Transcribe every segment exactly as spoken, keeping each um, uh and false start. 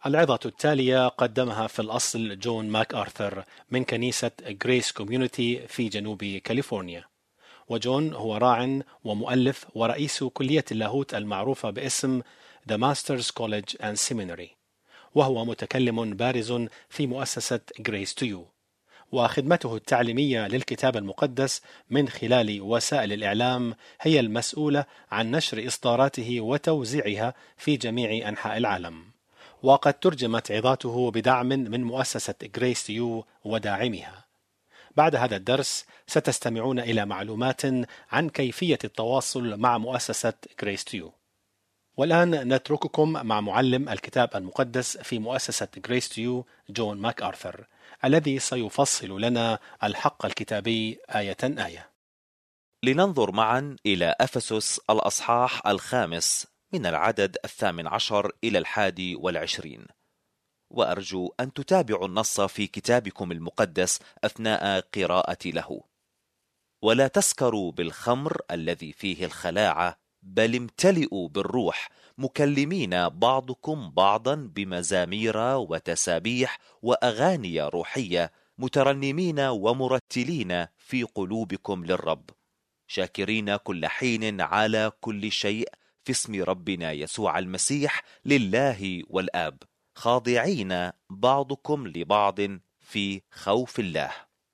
العظة التالية قدمها في الأصل جون ماك آرثر من كنيسة غريس كوميونيتي في جنوب كاليفورنيا. وجون هو راع ومؤلف ورئيس كلية اللاهوت المعروفة باسم The Masters College and Seminary، وهو متكلم بارز في مؤسسة Grace to You، وخدمته التعليمية للكتاب المقدس من خلال وسائل الإعلام هي المسؤولة عن نشر إصداراته وتوزيعها في جميع أنحاء العالم. وقد ترجمت عظاته بدعم من مؤسسة Grace to You وداعمها. بعد هذا الدرس ستستمعون إلى معلومات عن كيفية التواصل مع مؤسسة Grace to You. والآن نترككم مع معلم الكتاب المقدس في مؤسسة Grace to You جون ماك آرثر، الذي سيفصل لنا الحق الكتابي آية آية. لننظر معا إلى أفسس الأصحاح الخامس من العدد الثامن عشر إلى الحادي والعشرين، وأرجو أن تتابعوا النص في كتابكم المقدس أثناء قراءة له. ولا تسكروا بالخمر الذي فيه الخلاعة، بل امتلئوا بالروح، مكلمين بعضكم بعضا بمزامير وتسابيح وأغاني روحية، مترنمين ومرتلين في قلوبكم للرب، شاكرين كل حين على كل شيء في اسم ربنا يسوع المسيح لله والآب، خاضعين بعضكم لبعض في خوف الله.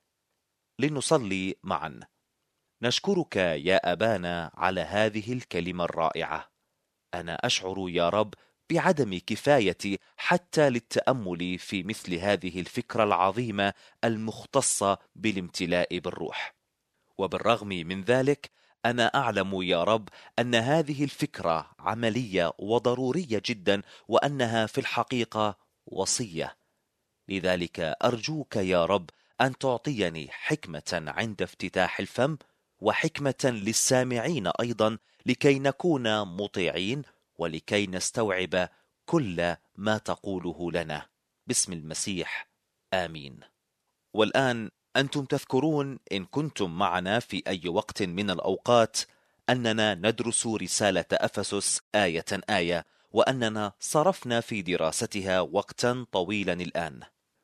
لنصلي معا. نشكرك يا أبانا على هذه الكلمة الرائعة. أنا أشعر يا رب بعدم كفايتي حتى للتأمل في مثل هذه الفكرة العظيمة المختصة بالامتلاء بالروح، وبالرغم من ذلك أنا أعلم يا رب أن هذه الفكرة عملية وضرورية جدا، وأنها في الحقيقة وصية. لذلك أرجوك يا رب أن تعطيني حكمة عند افتتاح الفم، وحكمة للسامعين أيضا، لكي نكون مطيعين ولكي نستوعب كل ما تقوله لنا، باسم المسيح آمين. والآن أنتم تذكرون إن كنتم معنا في أي وقت من الأوقات أننا ندرس رسالة أفسس آية آية، وأننا صرفنا في دراستها وقتا طويلا الآن،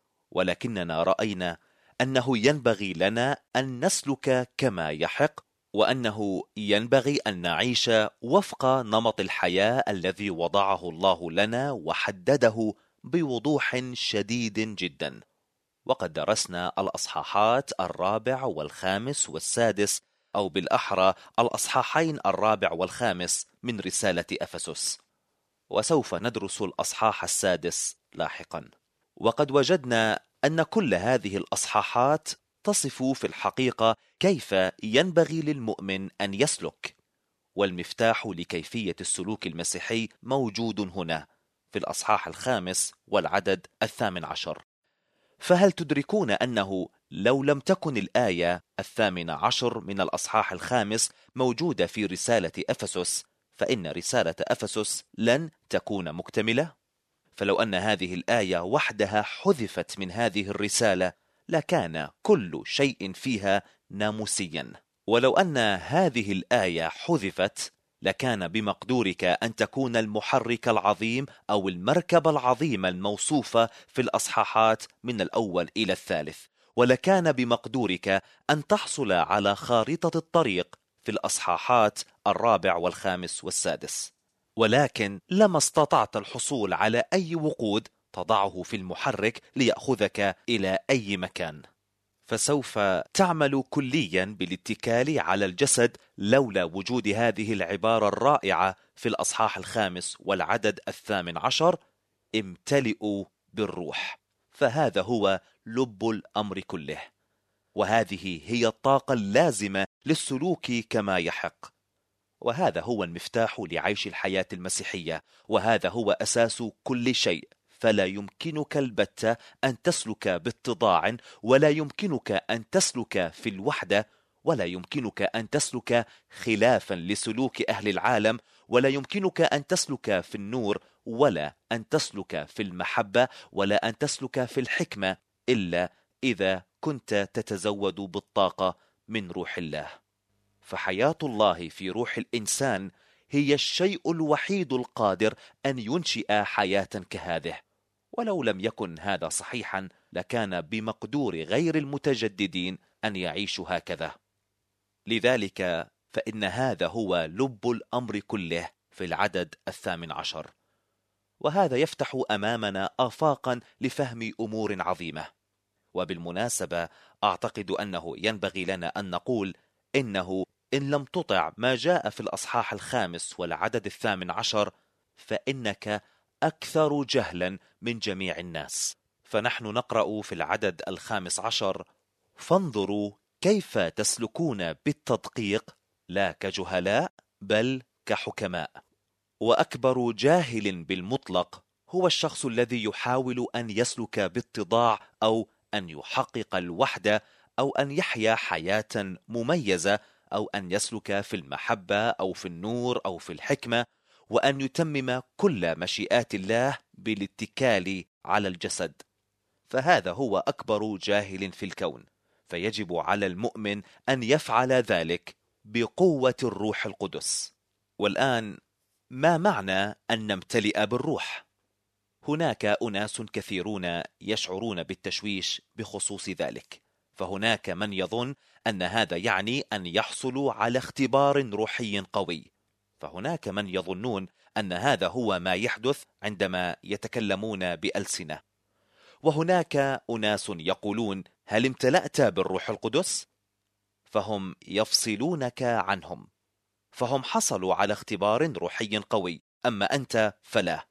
ولكننا رأينا أنه ينبغي لنا أن نسلك كما يحق، وأنه ينبغي أن نعيش وفق نمط الحياة الذي وضعه الله لنا وحدده بوضوح شديد جدا. وقد درسنا الأصحاحات الرابع والخامس والسادس، أو بالأحرى الأصحاحين الرابع والخامس من رسالة أفسس، وسوف ندرس الأصحاح السادس لاحقا. وقد وجدنا أن كل هذه الأصحاحات تصف في الحقيقة كيف ينبغي للمؤمن أن يسلك، والمفتاح لكيفية السلوك المسيحي موجود هنا في الأصحاح الخامس والعدد الثامن عشر. فهل تدركون أنه لو لم تكن الآية الثامنة عشر من الأصحاح الخامس موجودة في رسالة أفسس، فإن رسالة أفسس لن تكون مكتملة؟ فلو أن هذه الآية وحدها حذفت من هذه الرسالة لكان كل شيء فيها ناموسيا. ولو أن هذه الآية حذفت لكان بمقدورك أن تكون المحرك العظيم أو المركبة العظيمة الموصوفة في الأصحاحات من الأول إلى الثالث، ولكان بمقدورك أن تحصل على خارطة الطريق في الأصحاحات الرابع والخامس والسادس، ولكن لما استطعت الحصول على أي وقود تضعه في المحرك ليأخذك إلى أي مكان. فسوف تعمل كليا بالاتكال على الجسد لولا وجود هذه العبارة الرائعة في الأصحاح الخامس والعدد الثامن عشر: امتلئوا بالروح. فهذا هو لب الأمر كله، وهذه هي الطاقة اللازمة للسلوك كما يحق، وهذا هو المفتاح لعيش الحياة المسيحية، وهذا هو أساس كل شيء. فلا يمكنك البتة أن تسلك باتضاع، ولا يمكنك أن تسلك في الوحدة، ولا يمكنك أن تسلك خلافا لسلوك أهل العالم، ولا يمكنك أن تسلك في النور، ولا أن تسلك في المحبة، ولا أن تسلك في الحكمة، إلا إذا كنت تتزود بالطاقة من روح الله. فحياة الله في روح الإنسان هي الشيء الوحيد القادر أن ينشئ حياة كهذه، ولو لم يكن هذا صحيحا لكان بمقدور غير المتجددين أن يعيشوا هكذا. لذلك فإن هذا هو لب الأمر كله في العدد الثامن عشر، وهذا يفتح أمامنا آفاقا لفهم أمور عظيمة. وبالمناسبة أعتقد أنه ينبغي لنا أن نقول إنه إن لم تطع ما جاء في الأصحاح الخامس والعدد الثامن عشر فإنك أكثر جهلا من جميع الناس. فنحن نقرأ في العدد الخامس عشر: فانظروا كيف تسلكون بالتدقيق لا كجهلاء بل كحكماء. وأكبر جاهل بالمطلق هو الشخص الذي يحاول أن يسلك باتضاع أو أن يحقق الوحدة أو أن يحيا حياة مميزة أو أن يسلك في المحبة أو في النور أو في الحكمة، وأن يتمم كل مشيئات الله بالاتكال على الجسد. فهذا هو أكبر جاهل في الكون، فيجب على المؤمن أن يفعل ذلك بقوة الروح القدس. والآن ما معنى أن نمتلئ بالروح؟ هناك أناس كثيرون يشعرون بالتشويش بخصوص ذلك، فهناك من يظن أن هذا يعني أن يحصلوا على اختبار روحي قوي، فهناك من يظنون أن هذا هو ما يحدث عندما يتكلمون بألسنة، وهناك أناس يقولون: هل امتلأت بالروح القدس؟ فهم يفصلونك عنهم، فهم حصلوا على اختبار روحي قوي، أما أنت فلا.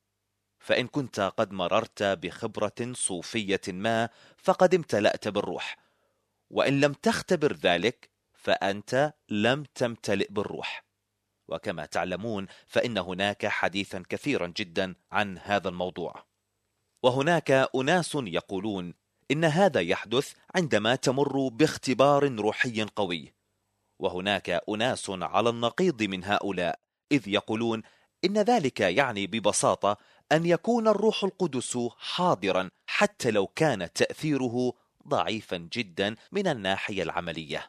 فإن كنت قد مررت بخبرة صوفية ما فقد امتلأت بالروح، وإن لم تختبر ذلك فأنت لم تمتلئ بالروح. وكما تعلمون فإن هناك حديثا كثيرا جدا عن هذا الموضوع. وهناك أناس يقولون إن هذا يحدث عندما تمر باختبار روحي قوي، وهناك أناس على النقيض من هؤلاء، إذ يقولون إن ذلك يعني ببساطة أن يكون الروح القدس حاضرا حتى لو كان تأثيره ضعيفا جدا من الناحية العملية.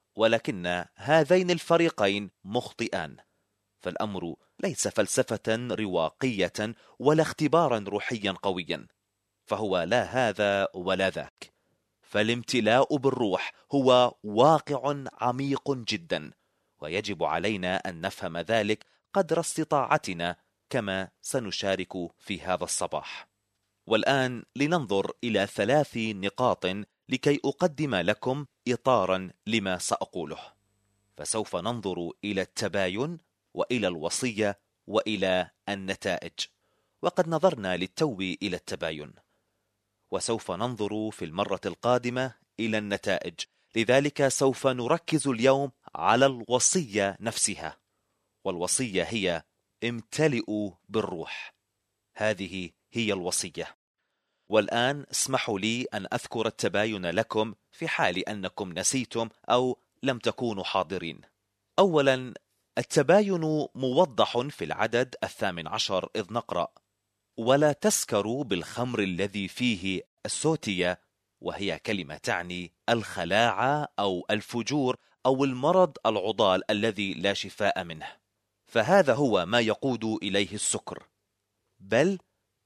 ولكن هذين الفريقين مخطئان، فالأمر ليس فلسفة رواقية ولا اختبارا روحيا قويا، فهو لا هذا ولا ذاك. فالامتلاء بالروح هو واقع عميق جدا، ويجب علينا أن نفهم ذلك قدر استطاعتنا، كما سنشارك في هذا الصباح. والآن لننظر إلى ثلاث نقاط لكي أقدم لكم إطارا لما سأقوله. فسوف ننظر إلى التباين وإلى الوصية وإلى النتائج، وقد نظرنا للتو إلى التباين، وسوف ننظر في المرة القادمة إلى النتائج. لذلك سوف نركز اليوم على الوصية نفسها، والوصية هي امتلئوا بالروح. هذه هي الوصية. والآن اسمحوا لي أن أذكر التباين لكم في حال أنكم نسيتم أو لم تكونوا حاضرين. أولا، التباين موضح في العدد الثامن عشر، إذ نقرأ: ولا تسكروا بالخمر الذي فيه السوتية، وهي كلمة تعني الخلاعة أو الفجور أو المرض العضال الذي لا شفاء منه، فهذا هو ما يقود إليه السكر، بل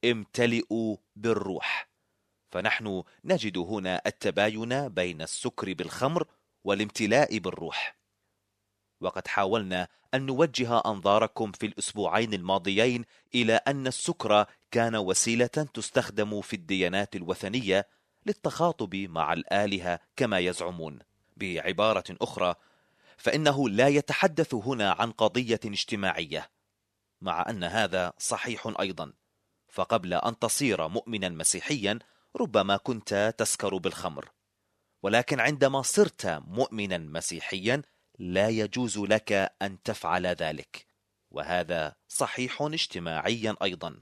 امتلئوا بالروح. فنحن نجد هنا التباين بين السكر بالخمر والامتلاء بالروح. وقد حاولنا أن نوجه أنظاركم في الأسبوعين الماضيين إلى أن السكر كان وسيلة تستخدم في الديانات الوثنية للتخاطب مع الآلهة كما يزعمون. بعبارة أخرى، فإنه لا يتحدث هنا عن قضية اجتماعية، مع أن هذا صحيح أيضا، فقبل أن تصير مؤمنا مسيحيا ربما كنت تسكر بالخمر، ولكن عندما صرت مؤمنا مسيحيا لا يجوز لك أن تفعل ذلك، وهذا صحيح اجتماعيا أيضا.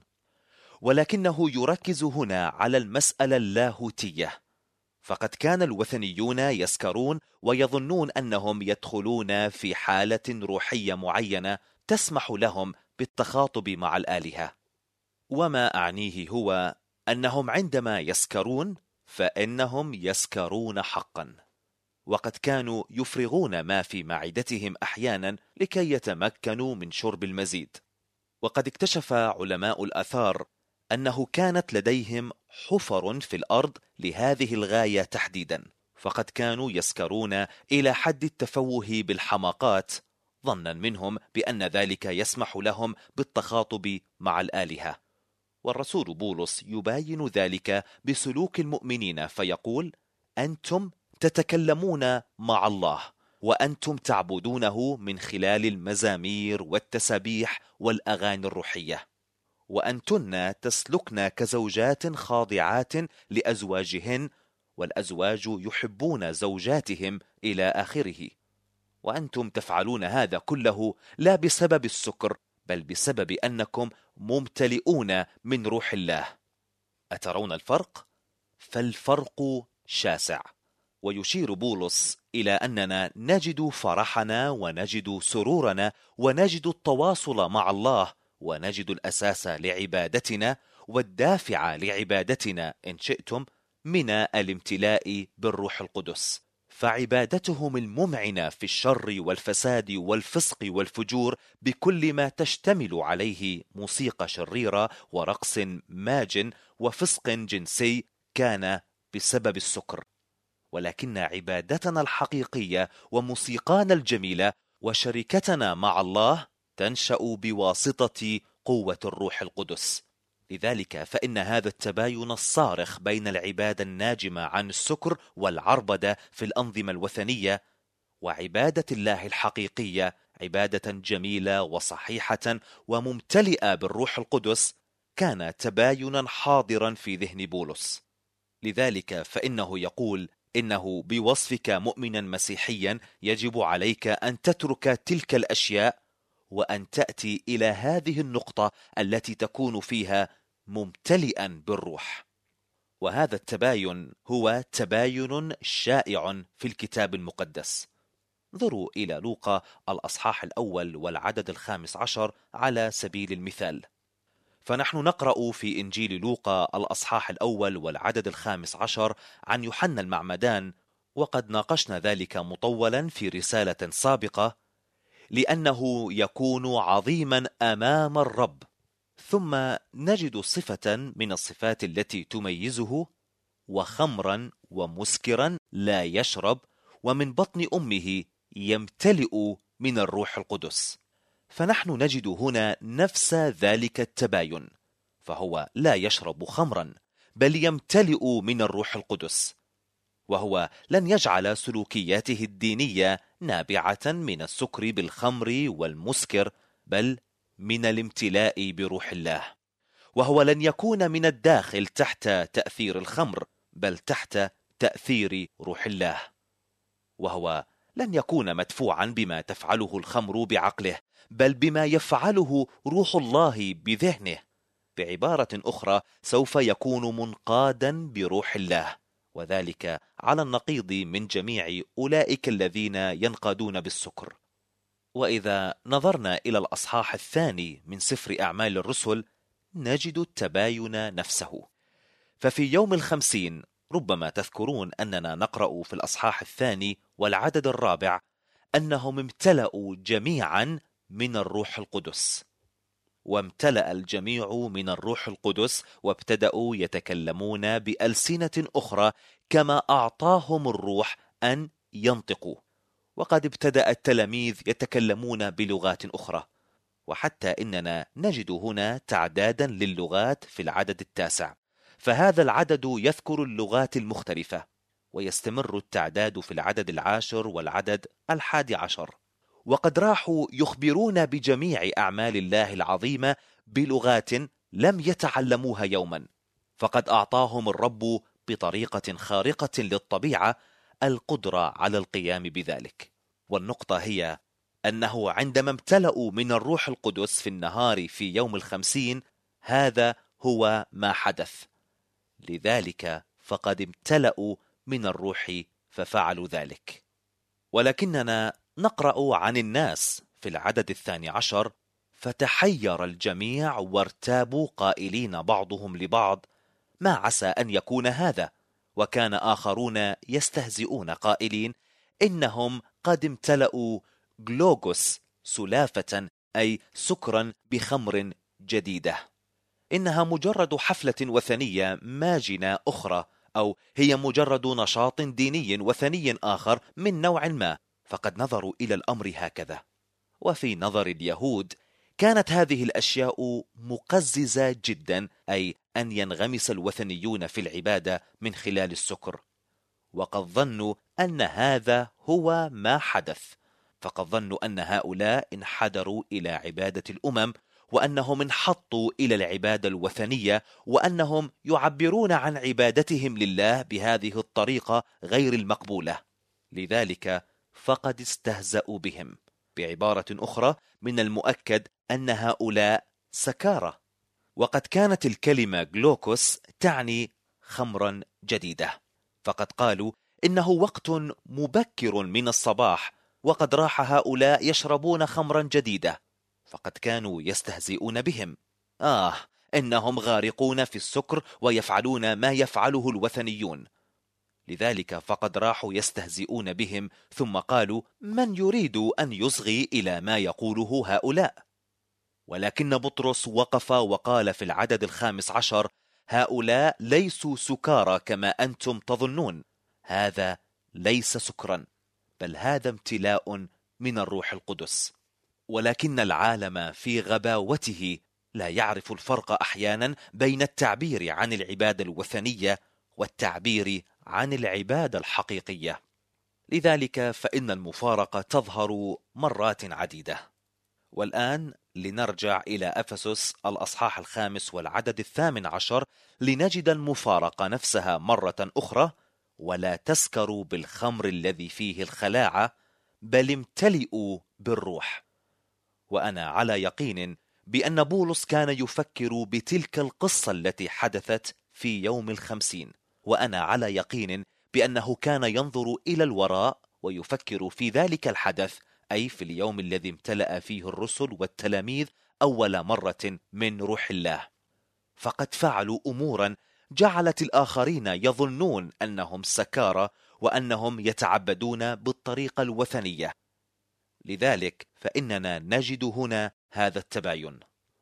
ولكنه يركز هنا على المسألة اللاهوتية، فقد كان الوثنيون يسكرون ويظنون أنهم يدخلون في حالة روحية معينة تسمح لهم بالتخاطب مع الآلهة. وما أعنيه هو أنهم عندما يسكرون فإنهم يسكرون حقا، وقد كانوا يفرغون ما في معدتهم أحيانا لكي يتمكنوا من شرب المزيد. وقد اكتشف علماء الآثار أنه كانت لديهم حفر في الأرض لهذه الغاية تحديدا، فقد كانوا يسكرون إلى حد التفوه بالحماقات، ظنا منهم بأن ذلك يسمح لهم بالتخاطب مع الآلهة. والرسول بولس يباين ذلك بسلوك المؤمنين فيقول: أنتم تتكلمون مع الله وأنتم تعبدونه من خلال المزامير والتسابيح والأغاني الروحية، وأنتن تسلكن كزوجات خاضعات لأزواجهن، والأزواج يحبون زوجاتهم إلى آخره. وأنتم تفعلون هذا كله لا بسبب السكر، بل بسبب أنكم ممتلئون من روح الله. أترون الفرق؟ فالفرق شاسع. ويشير بولس إلى أننا نجد فرحنا ونجد سرورنا ونجد التواصل مع الله ونجد الأساس لعبادتنا والدافع لعبادتنا إن شئتم من الامتلاء بالروح القدس. فعبادتهم الممعنة في الشر والفساد والفسق والفجور بكل ما تشتمل عليه موسيقى شريرة ورقص ماج وفسق جنسي كان بسبب السكر. ولكن عبادتنا الحقيقية وموسيقانا الجميلة وشركتنا مع الله تنشأ بواسطة قوة الروح القدس. لذلك فإن هذا التباين الصارخ بين العبادة الناجمة عن السكر والعربدة في الأنظمة الوثنية وعبادة الله الحقيقية، عبادة جميلة وصحيحة وممتلئة بالروح القدس، كان تباينا حاضرا في ذهن بولس. لذلك فإنه يقول: إنه بوصفك مؤمنا مسيحيا يجب عليك أن تترك تلك الأشياء وأن تأتي إلى هذه النقطة التي تكون فيها ممتلئا بالروح. وهذا التباين هو تباين شائع في الكتاب المقدس. انظروا إلى لوقا الأصحاح الأول والعدد الخامس عشر على سبيل المثال. فنحن نقرأ في إنجيل لوقا الأصحاح الأول والعدد الخامس عشر عن يوحنا المعمدان، وقد ناقشنا ذلك مطولا في رسالة سابقة: لأنه يكون عظيما أمام الرب. ثم نجد صفة من الصفات التي تميزه: وخمرا ومسكرا لا يشرب، ومن بطن أمه يمتلئ من الروح القدس. فنحن نجد هنا نفس ذلك التباين، فهو لا يشرب خمرا بل يمتلئ من الروح القدس، وهو لن يجعل سلوكياته الدينية نابعة من السكر بالخمر والمسكر، بل من الامتلاء بروح الله. وهو لن يكون من الداخل تحت تأثير الخمر، بل تحت تأثير روح الله. وهو لن يكون مدفوعا بما تفعله الخمر بعقله، بل بما يفعله روح الله بذهنه. بعبارة أخرى، سوف يكون منقادا بروح الله، وذلك على النقيض من جميع أولئك الذين ينقادون بالسكر. وإذا نظرنا إلى الأصحاح الثاني من سفر أعمال الرسل نجد التباين نفسه. ففي يوم الخمسين ربما تذكرون أننا نقرأ في الأصحاح الثاني والعدد الرابع أنهم امتلأوا جميعا من الروح القدس. وامتلأ الجميع من الروح القدس وابتدأوا يتكلمون بألسنة أخرى كما أعطاهم الروح أن ينطقوا. وقد ابتدأ التلاميذ يتكلمون بلغات أخرى، وحتى إننا نجد هنا تعدادا للغات في العدد التاسع، فهذا العدد يذكر اللغات المختلفة، ويستمر التعداد في العدد العاشر والعدد الحادي عشر. وقد راحوا يخبرون بجميع أعمال الله العظيمة بلغات لم يتعلموها يوما، فقد أعطاهم الرب بطريقة خارقة للطبيعة القدرة على القيام بذلك. والنقطة هي أنه عندما امتلأوا من الروح القدس في النهار في يوم الخمسين، هذا هو ما حدث. لذلك فقد امتلأوا من الروح ففعلوا ذلك. ولكننا نقرأ عن الناس في العدد الثاني عشر: فتحير الجميع وارتابوا قائلين بعضهم لبعض: ما عسى أن يكون هذا؟ وكان آخرون يستهزئون قائلين: إنهم قد امتلأوا جلوغوس سلافة، أي سكرا بخمر جديدة. إنها مجرد حفلة وثنية ماجنة أخرى، أو هي مجرد نشاط ديني وثني آخر من نوع ما، فقد نظروا إلى الأمر هكذا. وفي نظر اليهود كانت هذه الأشياء مقززة جدا، أي أن ينغمس الوثنيون في العبادة من خلال السكر، وقد ظنوا أن هذا هو ما حدث. فقد ظنوا أن هؤلاء انحدروا إلى عبادة الأمم، وأنهم انحطوا إلى العبادة الوثنية، وأنهم يعبرون عن عبادتهم لله بهذه الطريقة غير المقبولة. لذلك فقد استهزأوا بهم. بعبارة أخرى، من المؤكد أن هؤلاء سكارى. وقد كانت الكلمة جلوكوس تعني خمرا جديدة، فقد قالوا إنه وقت مبكر من الصباح، وقد راح هؤلاء يشربون خمرا جديدة، فقد كانوا يستهزئون بهم. آه إنهم غارقون في السكر ويفعلون ما يفعله الوثنيون. لذلك فقد راحوا يستهزئون بهم، ثم قالوا: من يريد أن يصغي إلى ما يقوله هؤلاء؟ ولكن بطرس وقف وقال في العدد الخامس عشر: هؤلاء ليسوا سكارى كما أنتم تظنون، هذا ليس سكرا، بل هذا امتلاء من الروح القدس. ولكن العالم في غباوته لا يعرف الفرق أحيانا بين التعبير عن العبادة الوثنية والتعبير عن العبادة الحقيقية. لذلك فإن المفارقة تظهر مرات عديدة. والآن لنرجع إلى أفسس الأصحاح الخامس والعدد الثامن عشر لنجد المفارقة نفسها مرة أخرى: ولا تسكروا بالخمر الذي فيه الخلاعة، بل امتلئوا بالروح. وأنا على يقين بأن بولس كان يفكر بتلك القصة التي حدثت في يوم الخمسين، وأنا على يقين بأنه كان ينظر إلى الوراء ويفكر في ذلك الحدث، أي في اليوم الذي امتلأ فيه الرسل والتلاميذ أول مرة من روح الله. فقد فعلوا أمورا جعلت الآخرين يظنون أنهم سكارى وأنهم يتعبدون بالطريقة الوثنية. لذلك فإننا نجد هنا هذا التباين.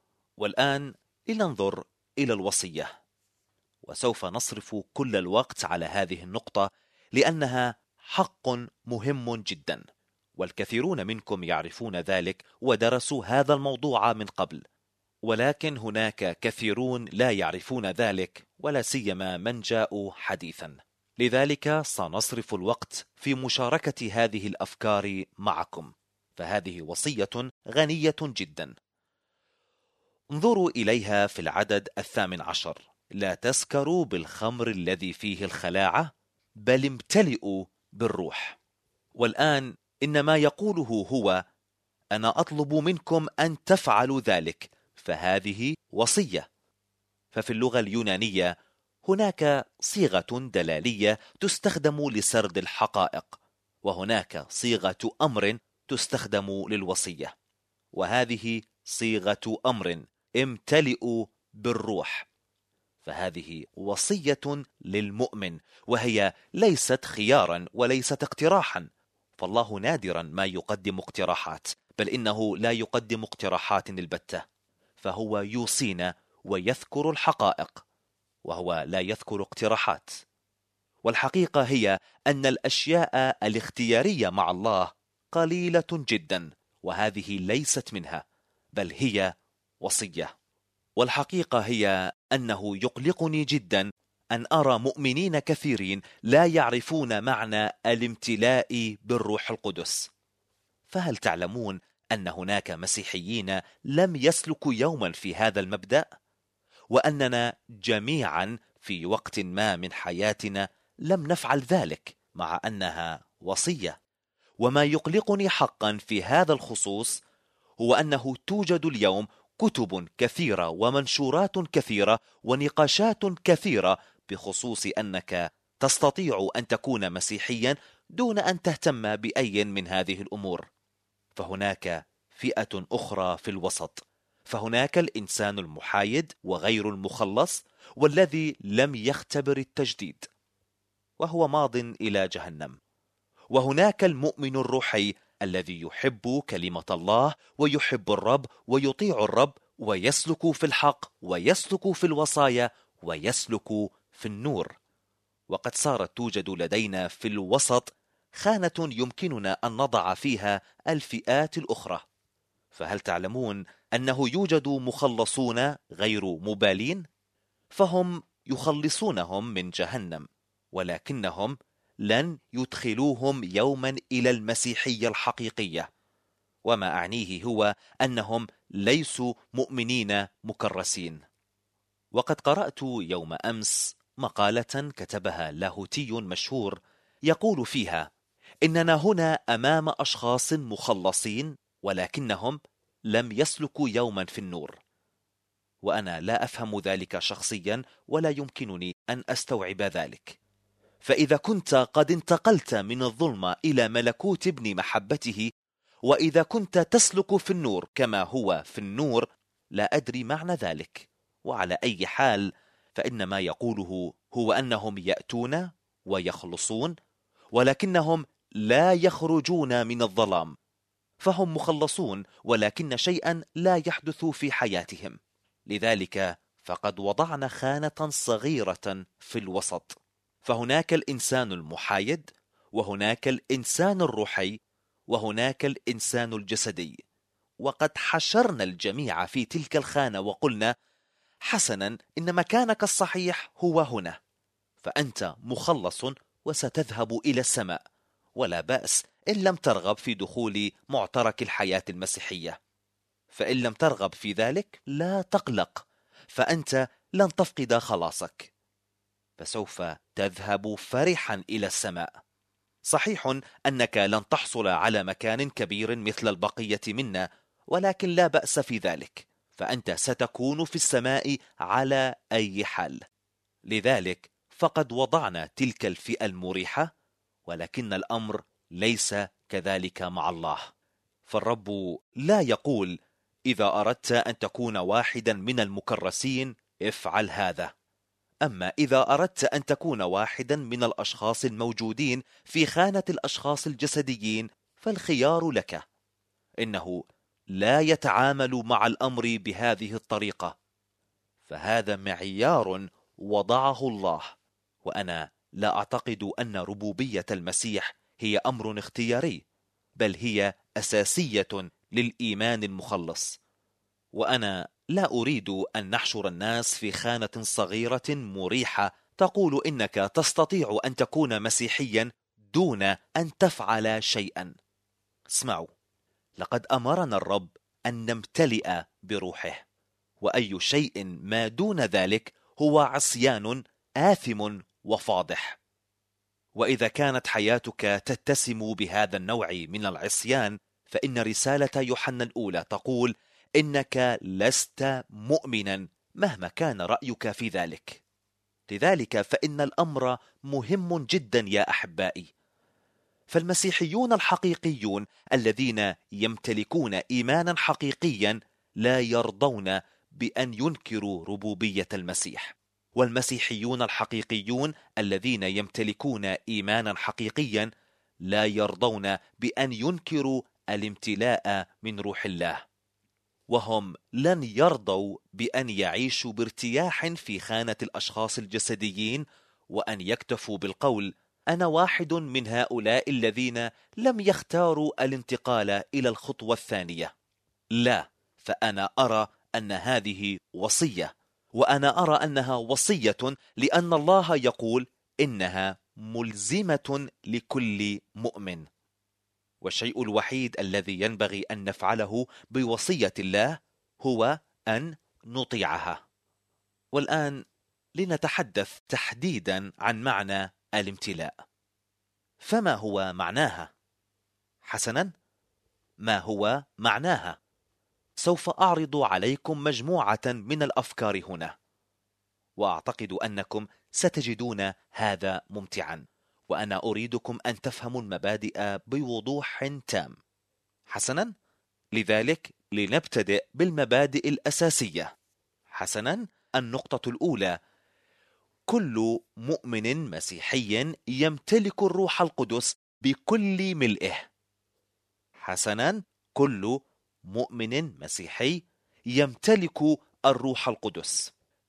والآن لننظر إلى الوصية، وسوف نصرف كل الوقت على هذه النقطة لأنها حق مهم جدا، والكثيرون منكم يعرفون ذلك ودرسوا هذا الموضوع من قبل، ولكن هناك كثيرون لا يعرفون ذلك، ولا سيما من جاءوا حديثا. لذلك سنصرف الوقت في مشاركة هذه الأفكار معكم، فهذه وصية غنية جدا. انظروا إليها في العدد الثامن عشر: لا تسكروا بالخمر الذي فيه الخلاعة، بل امتلئوا بالروح. والآن إن ما يقوله هو: أنا أطلب منكم أن تفعلوا ذلك، فهذه وصية. ففي اللغة اليونانية هناك صيغة دلالية تستخدم لسرد الحقائق، وهناك صيغة أمر تستخدم للوصية، وهذه صيغة أمر: امتلئوا بالروح. فهذه وصية للمؤمن، وهي ليست خيارا وليست اقتراحا، فالله نادرا ما يقدم اقتراحات، بل إنه لا يقدم اقتراحات البتة، فهو يوصينا ويذكر الحقائق، وهو لا يذكر اقتراحات. والحقيقة هي أن الأشياء الاختيارية مع الله قليلة جدا، وهذه ليست منها، بل هي وصية. والحقيقة هي أنه يقلقني جدا أن أرى مؤمنين كثيرين لا يعرفون معنى الامتلاء بالروح القدس. فهل تعلمون أن هناك مسيحيين لم يسلكوا يوما في هذا المبدأ؟ وأننا جميعا في وقت ما من حياتنا لم نفعل ذلك، مع أنها وصية. وما يقلقني حقا في هذا الخصوص هو أنه توجد اليوم كتب كثيرة ومنشورات كثيرة ونقاشات كثيرة بخصوص أنك تستطيع أن تكون مسيحيا دون أن تهتم بأي من هذه الأمور. فهناك فئة أخرى في الوسط، فهناك الإنسان المحايد وغير المخلص والذي لم يختبر التجديد وهو ماض إلى جهنم، وهناك المؤمن الروحي الذي يحب كلمة الله ويحب الرب ويطيع الرب ويسلك في الحق ويسلك في الوصايا ويسلك في النور. وقد صارت توجد لدينا في الوسط خانة يمكننا أن نضع فيها الفئات الأخرى. فهل تعلمون أنه يوجد مخلصون غير مبالين؟ فهم يخلصونهم من جهنم، ولكنهم لن يدخلوهم يوما إلى المسيحية الحقيقية. وما أعنيه هو أنهم ليسوا مؤمنين مكرسين. وقد قرأت يوم أمس مقالة كتبها لاهوتي مشهور يقول فيها إننا هنا أمام أشخاص مخلصين ولكنهم لم يسلكوا يوما في النور. وأنا لا أفهم ذلك شخصيا ولا يمكنني أن أستوعب ذلك. فإذا كنت قد انتقلت من الظلمة إلى ملكوت ابن محبته، وإذا كنت تسلك في النور كما هو في النور، لا أدري معنى ذلك. وعلى أي حال فإن ما يقوله هو أنهم يأتون ويخلصون ولكنهم لا يخرجون من الظلام، فهم مخلصون ولكن شيئا لا يحدث في حياتهم. لذلك فقد وضعنا خانة صغيرة في الوسط، فهناك الإنسان المحايد، وهناك الإنسان الروحي، وهناك الإنسان الجسدي. وقد حشرنا الجميع في تلك الخانة وقلنا: حسنا، إن مكانك الصحيح هو هنا، فأنت مخلص وستذهب إلى السماء، ولا بأس إن لم ترغب في دخول معترك الحياة المسيحية. فإن لم ترغب في ذلك لا تقلق، فأنت لن تفقد خلاصك، فسوف تذهب فرحا إلى السماء. صحيح أنك لن تحصل على مكان كبير مثل البقية منا، ولكن لا بأس في ذلك، فأنت ستكون في السماء على أي حال. لذلك فقد وضعنا تلك الفئة المريحة، ولكن الأمر ليس كذلك مع الله. فالرب لا يقول: إذا أردت أن تكون واحدا من المكرسين افعل هذا. أما إذا أردت أن تكون واحدا من الأشخاص الموجودين في خانة الأشخاص الجسديين فالخيار لك. إنه لا يتعامل مع الأمر بهذه الطريقة، فهذا معيار وضعه الله. وأنا لا أعتقد أن ربوبية المسيح هي أمر اختياري، بل هي أساسية للإيمان المخلص. وأنا لا أريد أن نحشر الناس في خانة صغيرة مريحة تقول إنك تستطيع أن تكون مسيحيا دون أن تفعل شيئا. اسمعوا، لقد أمرنا الرب أن نمتلئ بروحه، وأي شيء ما دون ذلك هو عصيان آثم وفاضح. وإذا كانت حياتك تتسم بهذا النوع من العصيان، فإن رسالة يوحنا الأولى تقول إنك لست مؤمنا مهما كان رأيك في ذلك. لذلك فإن الأمر مهم جدا يا أحبائي. فالمسيحيون الحقيقيون الذين يمتلكون إيمانا حقيقيا لا يرضون بأن ينكروا ربوبية المسيح، والمسيحيون الحقيقيون الذين يمتلكون إيمانا حقيقيا لا يرضون بأن ينكروا الامتلاء من روح الله. وهم لن يرضوا بأن يعيشوا بارتياح في خانة الأشخاص الجسديين، وأن يكتفوا بالقول: أنا واحد من هؤلاء الذين لم يختاروا الانتقال إلى الخطوة الثانية. لا، فأنا أرى أن هذه وصية، وأنا أرى أنها وصية لأن الله يقول إنها ملزمة لكل مؤمن. والشيء الوحيد الذي ينبغي أن نفعله بوصية الله هو أن نطيعها. والآن لنتحدث تحديدا عن معنى الامتلاء. فما هو معناها؟ حسنا، ما هو معناها؟ سوف أعرض عليكم مجموعة من الأفكار هنا، وأعتقد أنكم ستجدون هذا ممتعا، وأنا أريدكم أن تفهموا المبادئ بوضوح تام. حسنا، لذلك لنبتدئ بالمبادئ الأساسية. حسنا، النقطة الأولى: كل مؤمن مسيحي يمتلك الروح القدس بكل ملئه. حسنا، كل مؤمن مسيحي يمتلك الروح القدس.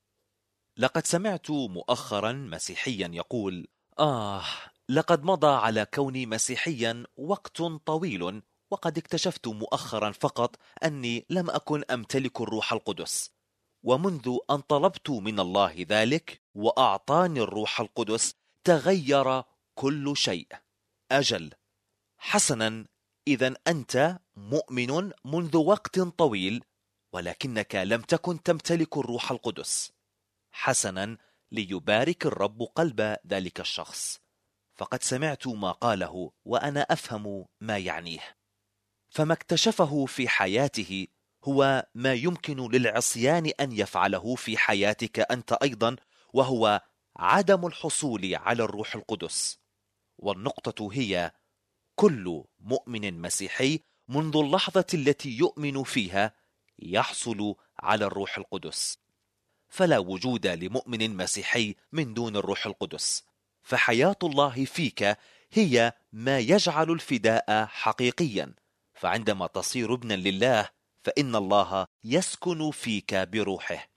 لقد سمعت مؤخرا مسيحيا يقول: آه لقد مضى على كوني مسيحيا وقت طويل، وقد اكتشفت مؤخرا فقط أني لم أكن أمتلك الروح القدس، ومنذ أن طلبت من الله ذلك وأعطاني الروح القدس تغير كل شيء. أجل، حسنا، إذن أنت مؤمن منذ وقت طويل ولكنك لم تكن تمتلك الروح القدس. حسنا، ليبارك الرب قلب ذلك الشخص، فقد سمعت ما قاله وأنا أفهم ما يعنيه. فما اكتشفه في حياته هو ما يمكن للعصيان أن يفعله في حياتك أنت أيضا، وهو عدم الحصول على الروح القدس. والنقطة هي: كل مؤمن مسيحي منذ اللحظة التي يؤمن فيها يحصل على الروح القدس. فلا وجود لمؤمن مسيحي من دون الروح القدس، فحياة الله فيك هي ما يجعل الفداء حقيقيا. فعندما تصير ابنا لله فإن الله يسكن فيك بروحه.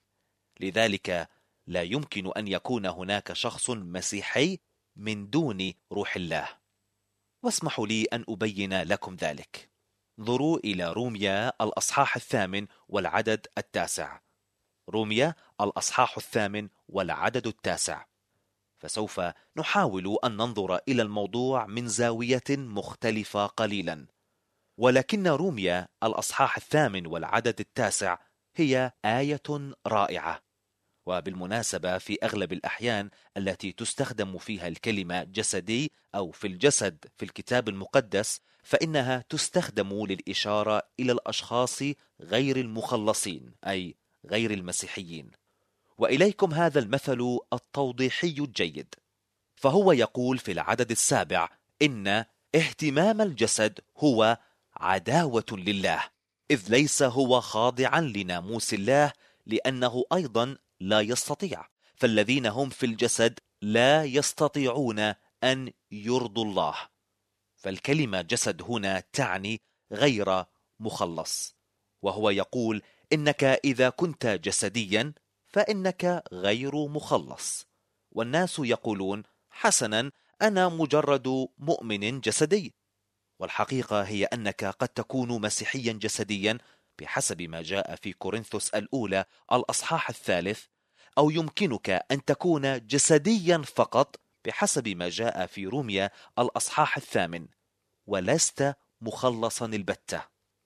لذلك لا يمكن أن يكون هناك شخص مسيحي من دون روح الله. واسمحوا لي أن أبين لكم ذلك. انظروا إلى روميا الأصحاح الثامن والعدد التاسع. روميا الأصحاح الثامن والعدد التاسع. فسوف نحاول أن ننظر إلى الموضوع من زاوية مختلفة قليلا، ولكن روميا الأصحاح الثامن والعدد التاسع هي آية رائعة. وبالمناسبة في أغلب الأحيان التي تستخدم فيها الكلمة جسدي أو في الجسد في الكتاب المقدس فإنها تستخدم للإشارة إلى الأشخاص غير المخلصين، أي غير المسيحيين. وإليكم هذا المثل التوضيحي الجيد. فهو يقول في العدد السابع إن اهتمام الجسد هو عداوة لله، إذ ليس هو خاضعا لناموس الله، لأنه أيضا لا يستطيع. فالذين هم في الجسد لا يستطيعون أن يرضوا الله. فالكلمة جسد هنا تعني غير مخلص. وهو يقول إنك إذا كنت جسديا فإنك غير مخلص. والناس يقولون: حسنا، أنا مجرد مؤمن جسدي. والحقيقة هي أنك قد تكون مسيحيا جسديا بحسب ما جاء في كورنثوس الأولى الأصحاح الثالث، أو يمكنك أن تكون جسديا فقط بحسب ما جاء في روميا الأصحاح الثامن، ولست مخلصا البتة.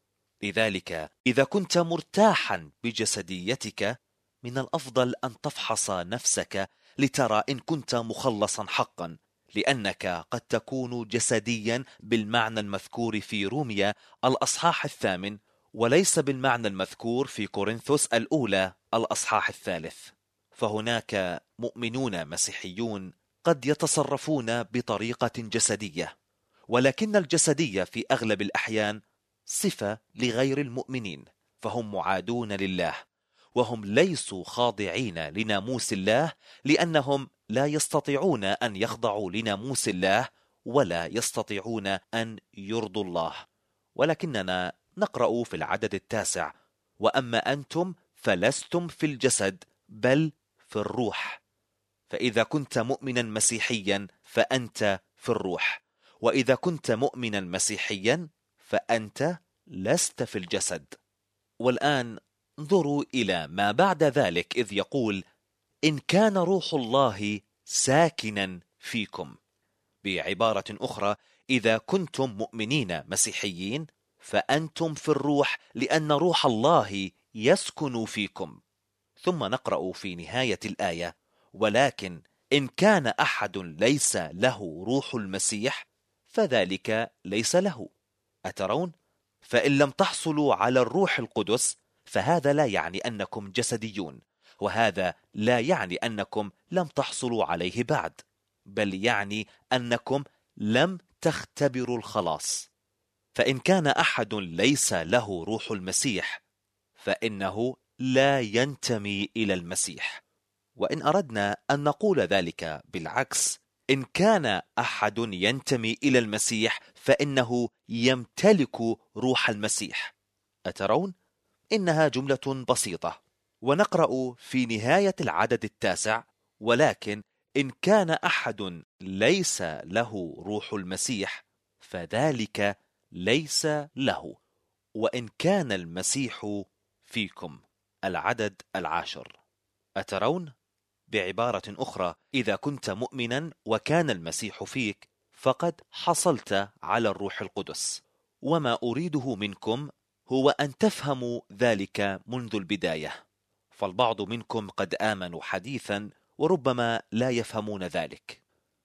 لذلك إذا كنت مرتاحا بجسديتك من الأفضل أن تفحص نفسك لترى إن كنت مخلصا حقا، لأنك قد تكون جسديا بالمعنى المذكور في روميا الأصحاح الثامن، وليس بالمعنى المذكور في كورنثوس الأولى الأصحاح الثالث. فهناك مؤمنون مسيحيون قد يتصرفون بطريقة جسدية، ولكن الجسدية في أغلب الأحيان صفة لغير المؤمنين، فهم معادون لله، وهم ليسوا خاضعين لناموس الله، لأنهم لا يستطيعون أن يخضعوا لناموس الله ولا يستطيعون أن يرضوا الله. ولكننا نقرأ في العدد التاسع: وأما أنتم فلستم في الجسد بل في الروح. فإذا كنت مؤمنا مسيحيا فأنت في الروح، وإذا كنت مؤمنا مسيحيا فأنت لست في الجسد. والآن انظروا إلى ما بعد ذلك، إذ يقول: إن كان روح الله ساكنا فيكم. بعبارة أخرى، إذا كنتم مؤمنين مسيحيين فأنتم في الروح، لأن روح الله يسكن فيكم. ثم نقرأ في نهاية الآية: ولكن إن كان أحد ليس له روح المسيح فذلك ليس له. أترون؟ فإن لم تحصلوا على الروح القدس فهذا لا يعني أنكم جسديون، وهذا لا يعني أنكم لم تحصلوا عليه بعد، بل يعني أنكم لم تختبروا الخلاص. فإن كان أحد ليس له روح المسيح فإنه لا ينتمي إلى المسيح. وإن أردنا أن نقول ذلك بالعكس، إن كان أحد ينتمي إلى المسيح فإنه يمتلك روح المسيح. أترون؟ إنها جملة بسيطة. ونقرأ في نهاية العدد التاسع: ولكن إن كان أحد ليس له روح المسيح فذلك ليس له، وإن كان المسيح فيكم. العدد العاشر. أترون؟ بعبارة أخرى، إذا كنت مؤمنا وكان المسيح فيك فقد حصلت على الروح القدس. وما أريده منكم هو أن تفهموا ذلك منذ البداية، فالبعض منكم قد آمنوا حديثا وربما لا يفهمون ذلك.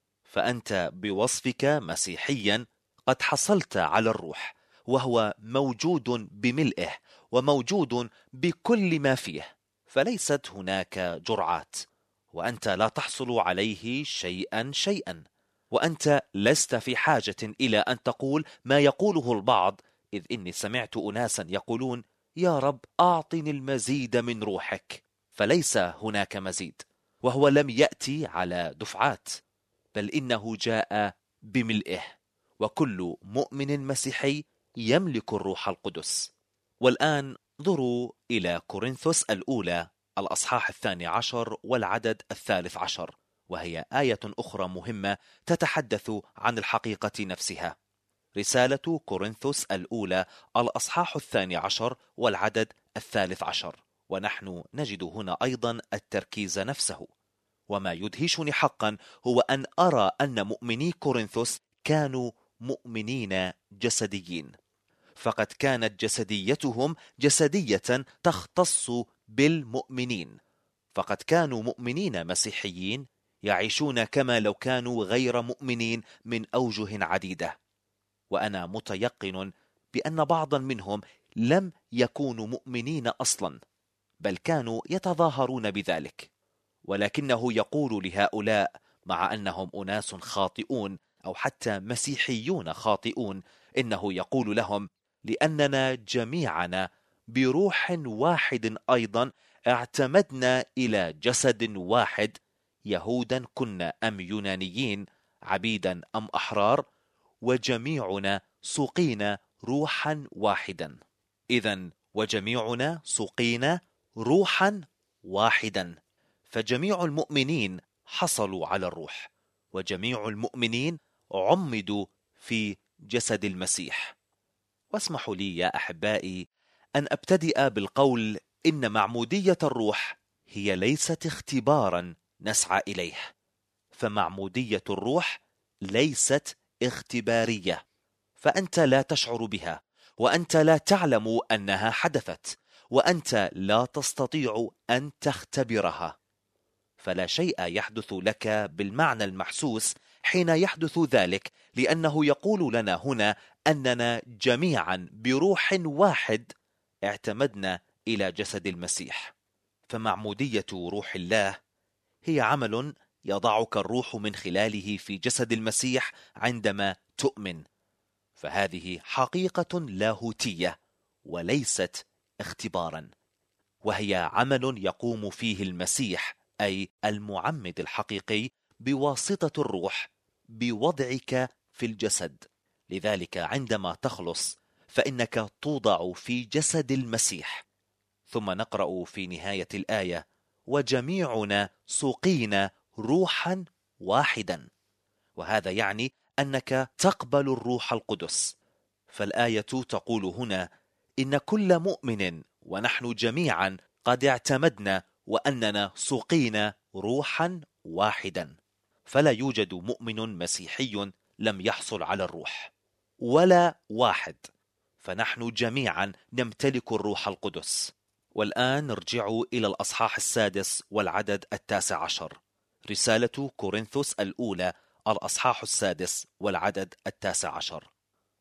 فأنت بوصفك مسيحيا قد حصلت على الروح، وهو موجود بملئه وموجود بكل ما فيه، فليست هناك جرعات، وأنت لا تحصل عليه شيئا شيئا، وأنت لست في حاجة إلى أن تقول ما يقوله البعض، إذ إني سمعت أناسا يقولون: يا رب أعطني المزيد من روحك. فليس هناك مزيد، وهو لم يأتي على دفعات، بل إنه جاء بملئه، وكل مؤمن مسيحي يملك الروح القدس. والآن انظروا إلى كورنثوس الأولى الأصحاح الثاني عشر والعدد الثالث عشر، وهي آية أخرى مهمة تتحدث عن الحقيقة نفسها. رسالة كورنثوس الأولى الأصحاح الثاني عشر والعدد الثالث عشر، ونحن نجد هنا أيضا التركيز نفسه. وما يدهشني حقا هو أن أرى أن مؤمني كورنثوس كانوا مؤمنين جسديين، فقد كانت جسديتهم جسدية تختص بالمؤمنين، فقد كانوا مؤمنين مسيحيين يعيشون كما لو كانوا غير مؤمنين من أوجه عديدة. وأنا متيقن بأن بعضا منهم لم يكونوا مؤمنين أصلا، بل كانوا يتظاهرون بذلك، ولكنه يقول لهؤلاء مع أنهم أناس خاطئون أو حتى مسيحيون خاطئون، إنه يقول لهم: لأننا جميعنا بروح واحد أيضا اعتمدنا إلى جسد واحد، يهودا كنا أم يونانيين، عبيدا أم أحرار، وجميعنا سقينا روحا واحدا. إذن وجميعنا سقينا روحا واحدا، فجميع المؤمنين حصلوا على الروح، وجميع المؤمنين عمدوا في جسد المسيح. واسمحوا لي يا أحبائي أن أبتدئ بالقول إن معمودية الروح هي ليست اختبارا نسعى إليه، فمعمودية الروح ليست اختبارية، فأنت لا تشعر بها، وأنت لا تعلم أنها حدثت، وأنت لا تستطيع أن تختبرها، فلا شيء يحدث لك بالمعنى المحسوس حين يحدث ذلك، لأنه يقول لنا هنا أننا جميعا بروح واحد اعتمدنا إلى جسد المسيح. فمعمودية روح الله هي عمل يضعك الروح من خلاله في جسد المسيح عندما تؤمن، فهذه حقيقة لاهوتية وليست اختبارا، وهي عمل يقوم فيه المسيح أي المعمد الحقيقي بواسطة الروح بوضعك في الجسد. لذلك عندما تخلص فإنك توضع في جسد المسيح. ثم نقرأ في نهاية الآية: وجميعنا سقينا روحا واحدا، وهذا يعني أنك تقبل الروح القدس. فالآية تقول هنا إن كل مؤمن ونحن جميعا قد اعتمدنا وأننا سقينا روحا واحدا، فلا يوجد مؤمن مسيحي لم يحصل على الروح، ولا واحد، فنحن جميعا نمتلك الروح القدس. والآن نرجع إلى الأصحاح السادس والعدد التاسع عشر، رسالة كورنثوس الأولى الأصحاح السادس والعدد التاسع عشر.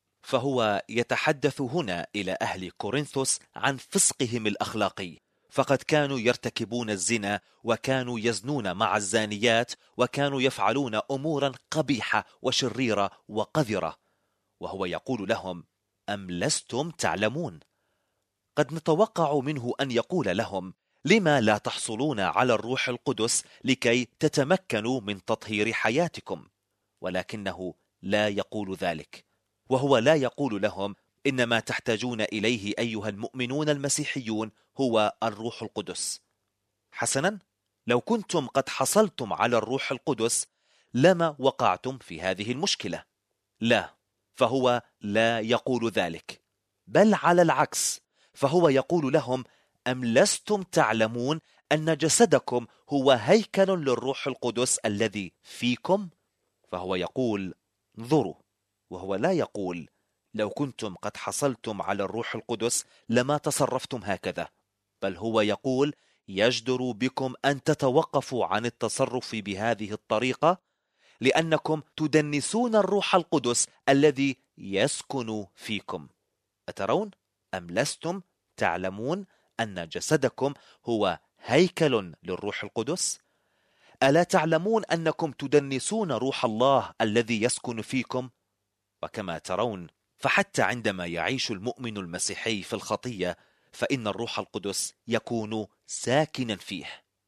فهو يتحدث هنا إلى أهل كورنثوس عن فسقهم الأخلاقي، فقد كانوا يرتكبون الزنا، وكانوا يزنون مع الزانيات، وكانوا يفعلون أمورا قبيحة وشريرة وقذرة. وهو يقول لهم: أم لستم تعلمون؟ قد نتوقع منه أن يقول لهم: لما لا تحصلون على الروح القدس لكي تتمكنوا من تطهير حياتكم؟ ولكنه لا يقول ذلك، وهو لا يقول لهم إن ما تحتاجون إليه أيها المؤمنون المسيحيون هو الروح القدس. حسنا، لو كنتم قد حصلتم على الروح القدس لما وقعتم في هذه المشكلة. لا، فهو لا يقول ذلك، بل على العكس، فهو يقول لهم: أم لستم تعلمون أن جسدكم هو هيكل للروح القدس الذي فيكم؟ فهو يقول: انظروا، وهو لا يقول: لو كنتم قد حصلتم على الروح القدس لما تصرفتم هكذا، بل هو يقول: يجدر بكم أن تتوقفوا عن التصرف بهذه الطريقة، لأنكم تدنسون الروح القدس الذي يسكن فيكم. أترون؟ أم لستم تعلمون أن جسدكم هو هيكل للروح القدس؟ ألا تعلمون أنكم تدنسون روح الله الذي يسكن فيكم؟ وكما ترون، فحتى عندما يعيش المؤمن المسيحي في الخطية فإن الروح القدس يكون ساكنا فيه.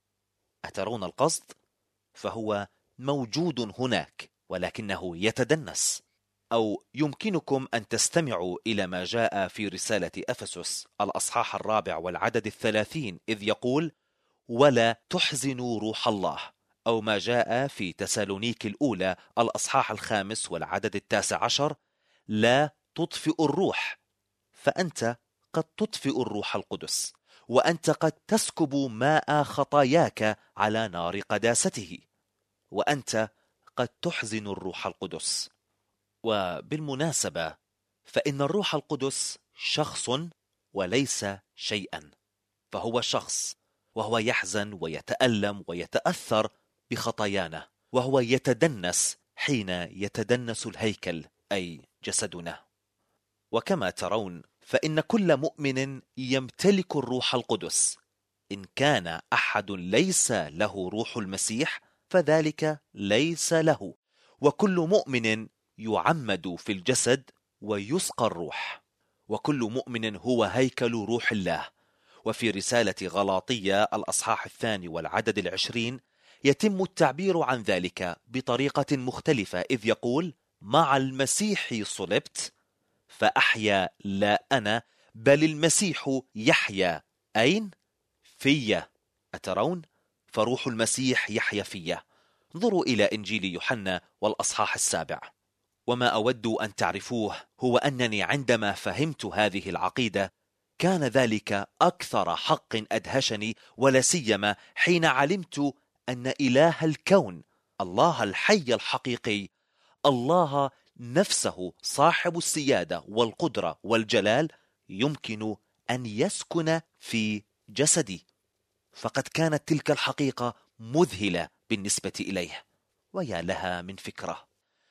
أترون القصد؟ فهو موجود هناك ولكنه يتدنس. أو يمكنكم أن تستمعوا إلى ما جاء في رسالة أفسس الأصحاح الرابع والعدد الثلاثين، إذ يقول: ولا تحزنوا روح الله. أو ما جاء في تسالونيك الأولى الأصحاح الخامس والعدد التاسع عشر: لا تطفئ الروح. فأنت قد تطفئ الروح القدس، وأنت قد تسكب ماء خطاياك على نار قداسته، وأنت قد تحزن الروح القدس. وبالمناسبة، فإن الروح القدس شخص وليس شيئا، فهو شخص، وهو يحزن ويتألم ويتأثر بخطايانا، وهو يتدنس حين يتدنس الهيكل أي جسدنا. وكما ترون، فإن كل مؤمن يمتلك الروح القدس. إن كان أحد ليس له روح المسيح فذلك ليس له. وكل مؤمن يعمد في الجسد ويسقى الروح، وكل مؤمن هو هيكل روح الله. وفي رسالة غلاطية الأصحاح الثاني والعدد العشرين يتم التعبير عن ذلك بطريقة مختلفة، إذ يقول: مع المسيح صلبت، فأحيا لا أنا بل المسيح يحيا. أين؟ فيا. أترون؟ فروح المسيح يحيا فيا. انظروا إلى إنجيل يوحنا والأصحاح السابع. وما أود أن تعرفوه هو أنني عندما فهمت هذه العقيدة كان ذلك أكثر حق أدهشني، ولا سيما حين علمت أن إله الكون، الله الحي الحقيقي، الله نفسه صاحب السيادة والقدرة والجلال، يمكن أن يسكن في جسدي. فقد كانت تلك الحقيقة مذهلة بالنسبة إليه، ويا لها من فكرة.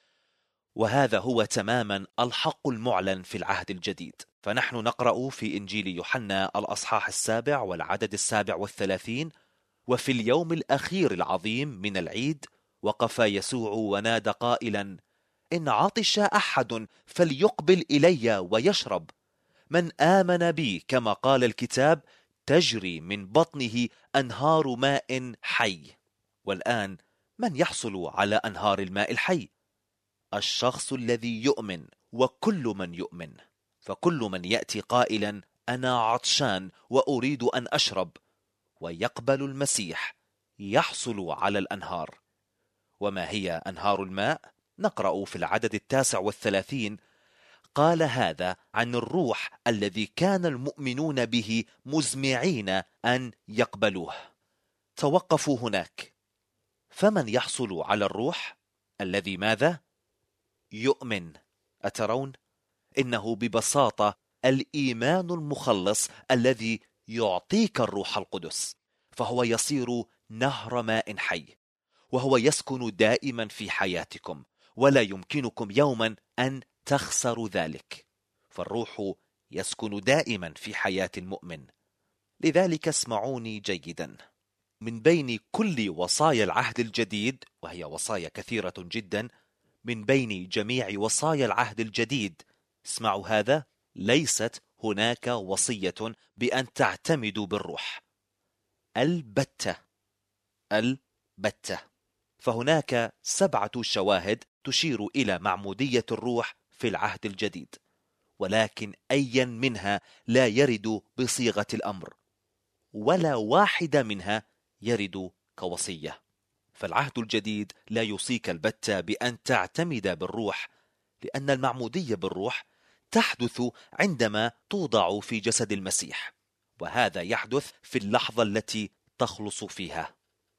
وهذا هو تماما الحق المعلن في العهد الجديد. فنحن نقرأ في إنجيل يوحنا الأصحاح السابع والعدد السابع والثلاثين: وفي اليوم الأخير العظيم من العيد وقف يسوع ونادى قائلا: إن عطش أحد فليقبل إلي ويشرب. من آمن بي كما قال الكتاب تجري من بطنه أنهار ماء حي. والآن من يحصل على أنهار الماء الحي؟ الشخص الذي يؤمن، وكل من يؤمن. فكل من يأتي قائلا أنا عطشان وأريد أن أشرب ويقبل المسيح يحصل على الأنهار. وما هي أنهار الماء؟ نقرأ في العدد التاسع والثلاثين: قال هذا عن الروح الذي كان المؤمنون به مزمعين أن يقبلوه. توقفوا هناك. فمن يحصل على الروح؟ الذي ماذا؟ يؤمن. أترون؟ إنه ببساطة الإيمان المخلص الذي يعطيك الروح القدس، فهو يصير نهر ماء حي، وهو يسكن دائما في حياتكم، ولا يمكنكم يوما أن تخسروا ذلك، فالروح يسكن دائما في حياة المؤمن. لذلك اسمعوني جيدا. من بين كل وصايا العهد الجديد، وهي وصايا كثيرة جدا، من بين جميع وصايا العهد الجديد، اسمعوا هذا: ليست هناك وصية بأن تعتمدوا بالروح. البتة البتة. فهناك سبعة شواهد تشير إلى معمودية الروح في العهد الجديد، ولكن أيا منها لا يرد بصيغة الأمر، ولا واحد منها يرد كوصية. فالعهد الجديد لا يوصيك البتة بأن تعتمد بالروح، لأن المعمودية بالروح تحدث عندما توضع في جسد المسيح، وهذا يحدث في اللحظة التي تخلص فيها.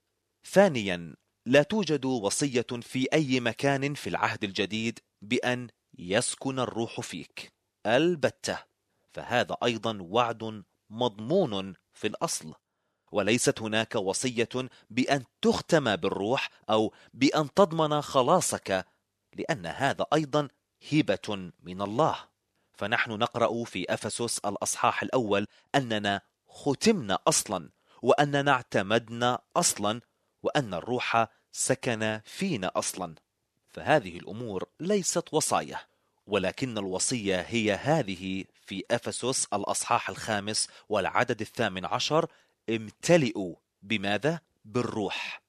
ثانيا، لا توجد وصية في أي مكان في العهد الجديد بأن يسكن الروح فيك البتة، فهذا أيضا وعد مضمون في الأصل، وليست هناك وصية بأن تختم بالروح أو بأن تضمن خلاصك، لأن هذا أيضا هبة من الله. فنحن نقرأ في أفسس الأصحاح الأول أننا ختمنا أصلا، وأننا اعتمدنا أصلا، وأن الروح سكن فينا أصلا. فهذه الأمور ليست وصايا، ولكن الوصية هي هذه في أفسس الأصحاح الخامس والعدد الثامن عشر: امتلئوا بماذا؟ بالروح.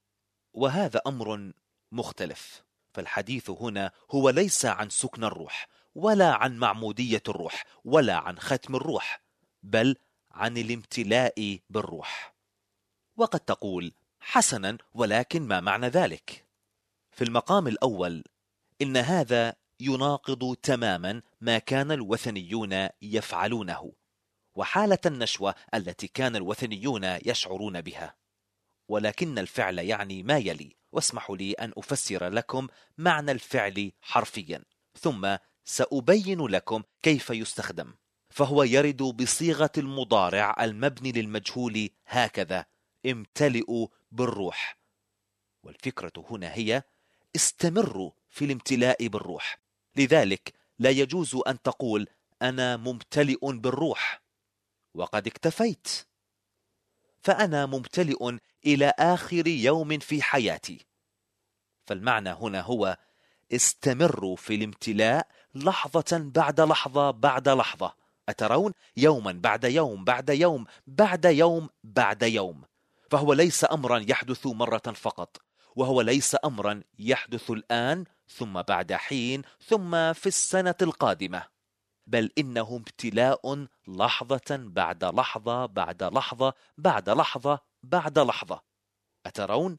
وهذا أمر مختلف، فالحديث هنا هو ليس عن سكن الروح، ولا عن معمودية الروح، ولا عن ختم الروح، بل عن الامتلاء بالروح. وقد تقول: حسنا، ولكن ما معنى ذلك؟ في المقام الأول، إن هذا يناقض تماما ما كان الوثنيون يفعلونه، وحالة النشوة التي كان الوثنيون يشعرون بها. ولكن الفعل يعني ما يلي، واسمحوا لي أن أفسر لكم معنى الفعل حرفيا، ثم سأبين لكم كيف يستخدم. فهو يرد بصيغة المضارع المبني للمجهول هكذا: امتلئوا بالروح. والفكرة هنا هي: استمروا في الامتلاء بالروح. لذلك لا يجوز أن تقول أنا ممتلئ بالروح وقد اكتفيت، فأنا ممتلئ إلى آخر يوم في حياتي. فالمعنى هنا هو: استمروا في الامتلاء لحظة بعد لحظة بعد لحظة، أترون؟ يوما بعد يوم بعد يوم بعد يوم بعد يوم. فهو ليس أمرا يحدث مرة فقط، وهو ليس أمرا يحدث الآن ثم بعد حين ثم في السنة القادمة، بل إنه امتلاء لحظة بعد لحظة بعد لحظة بعد لحظة بعد لحظة. أترون؟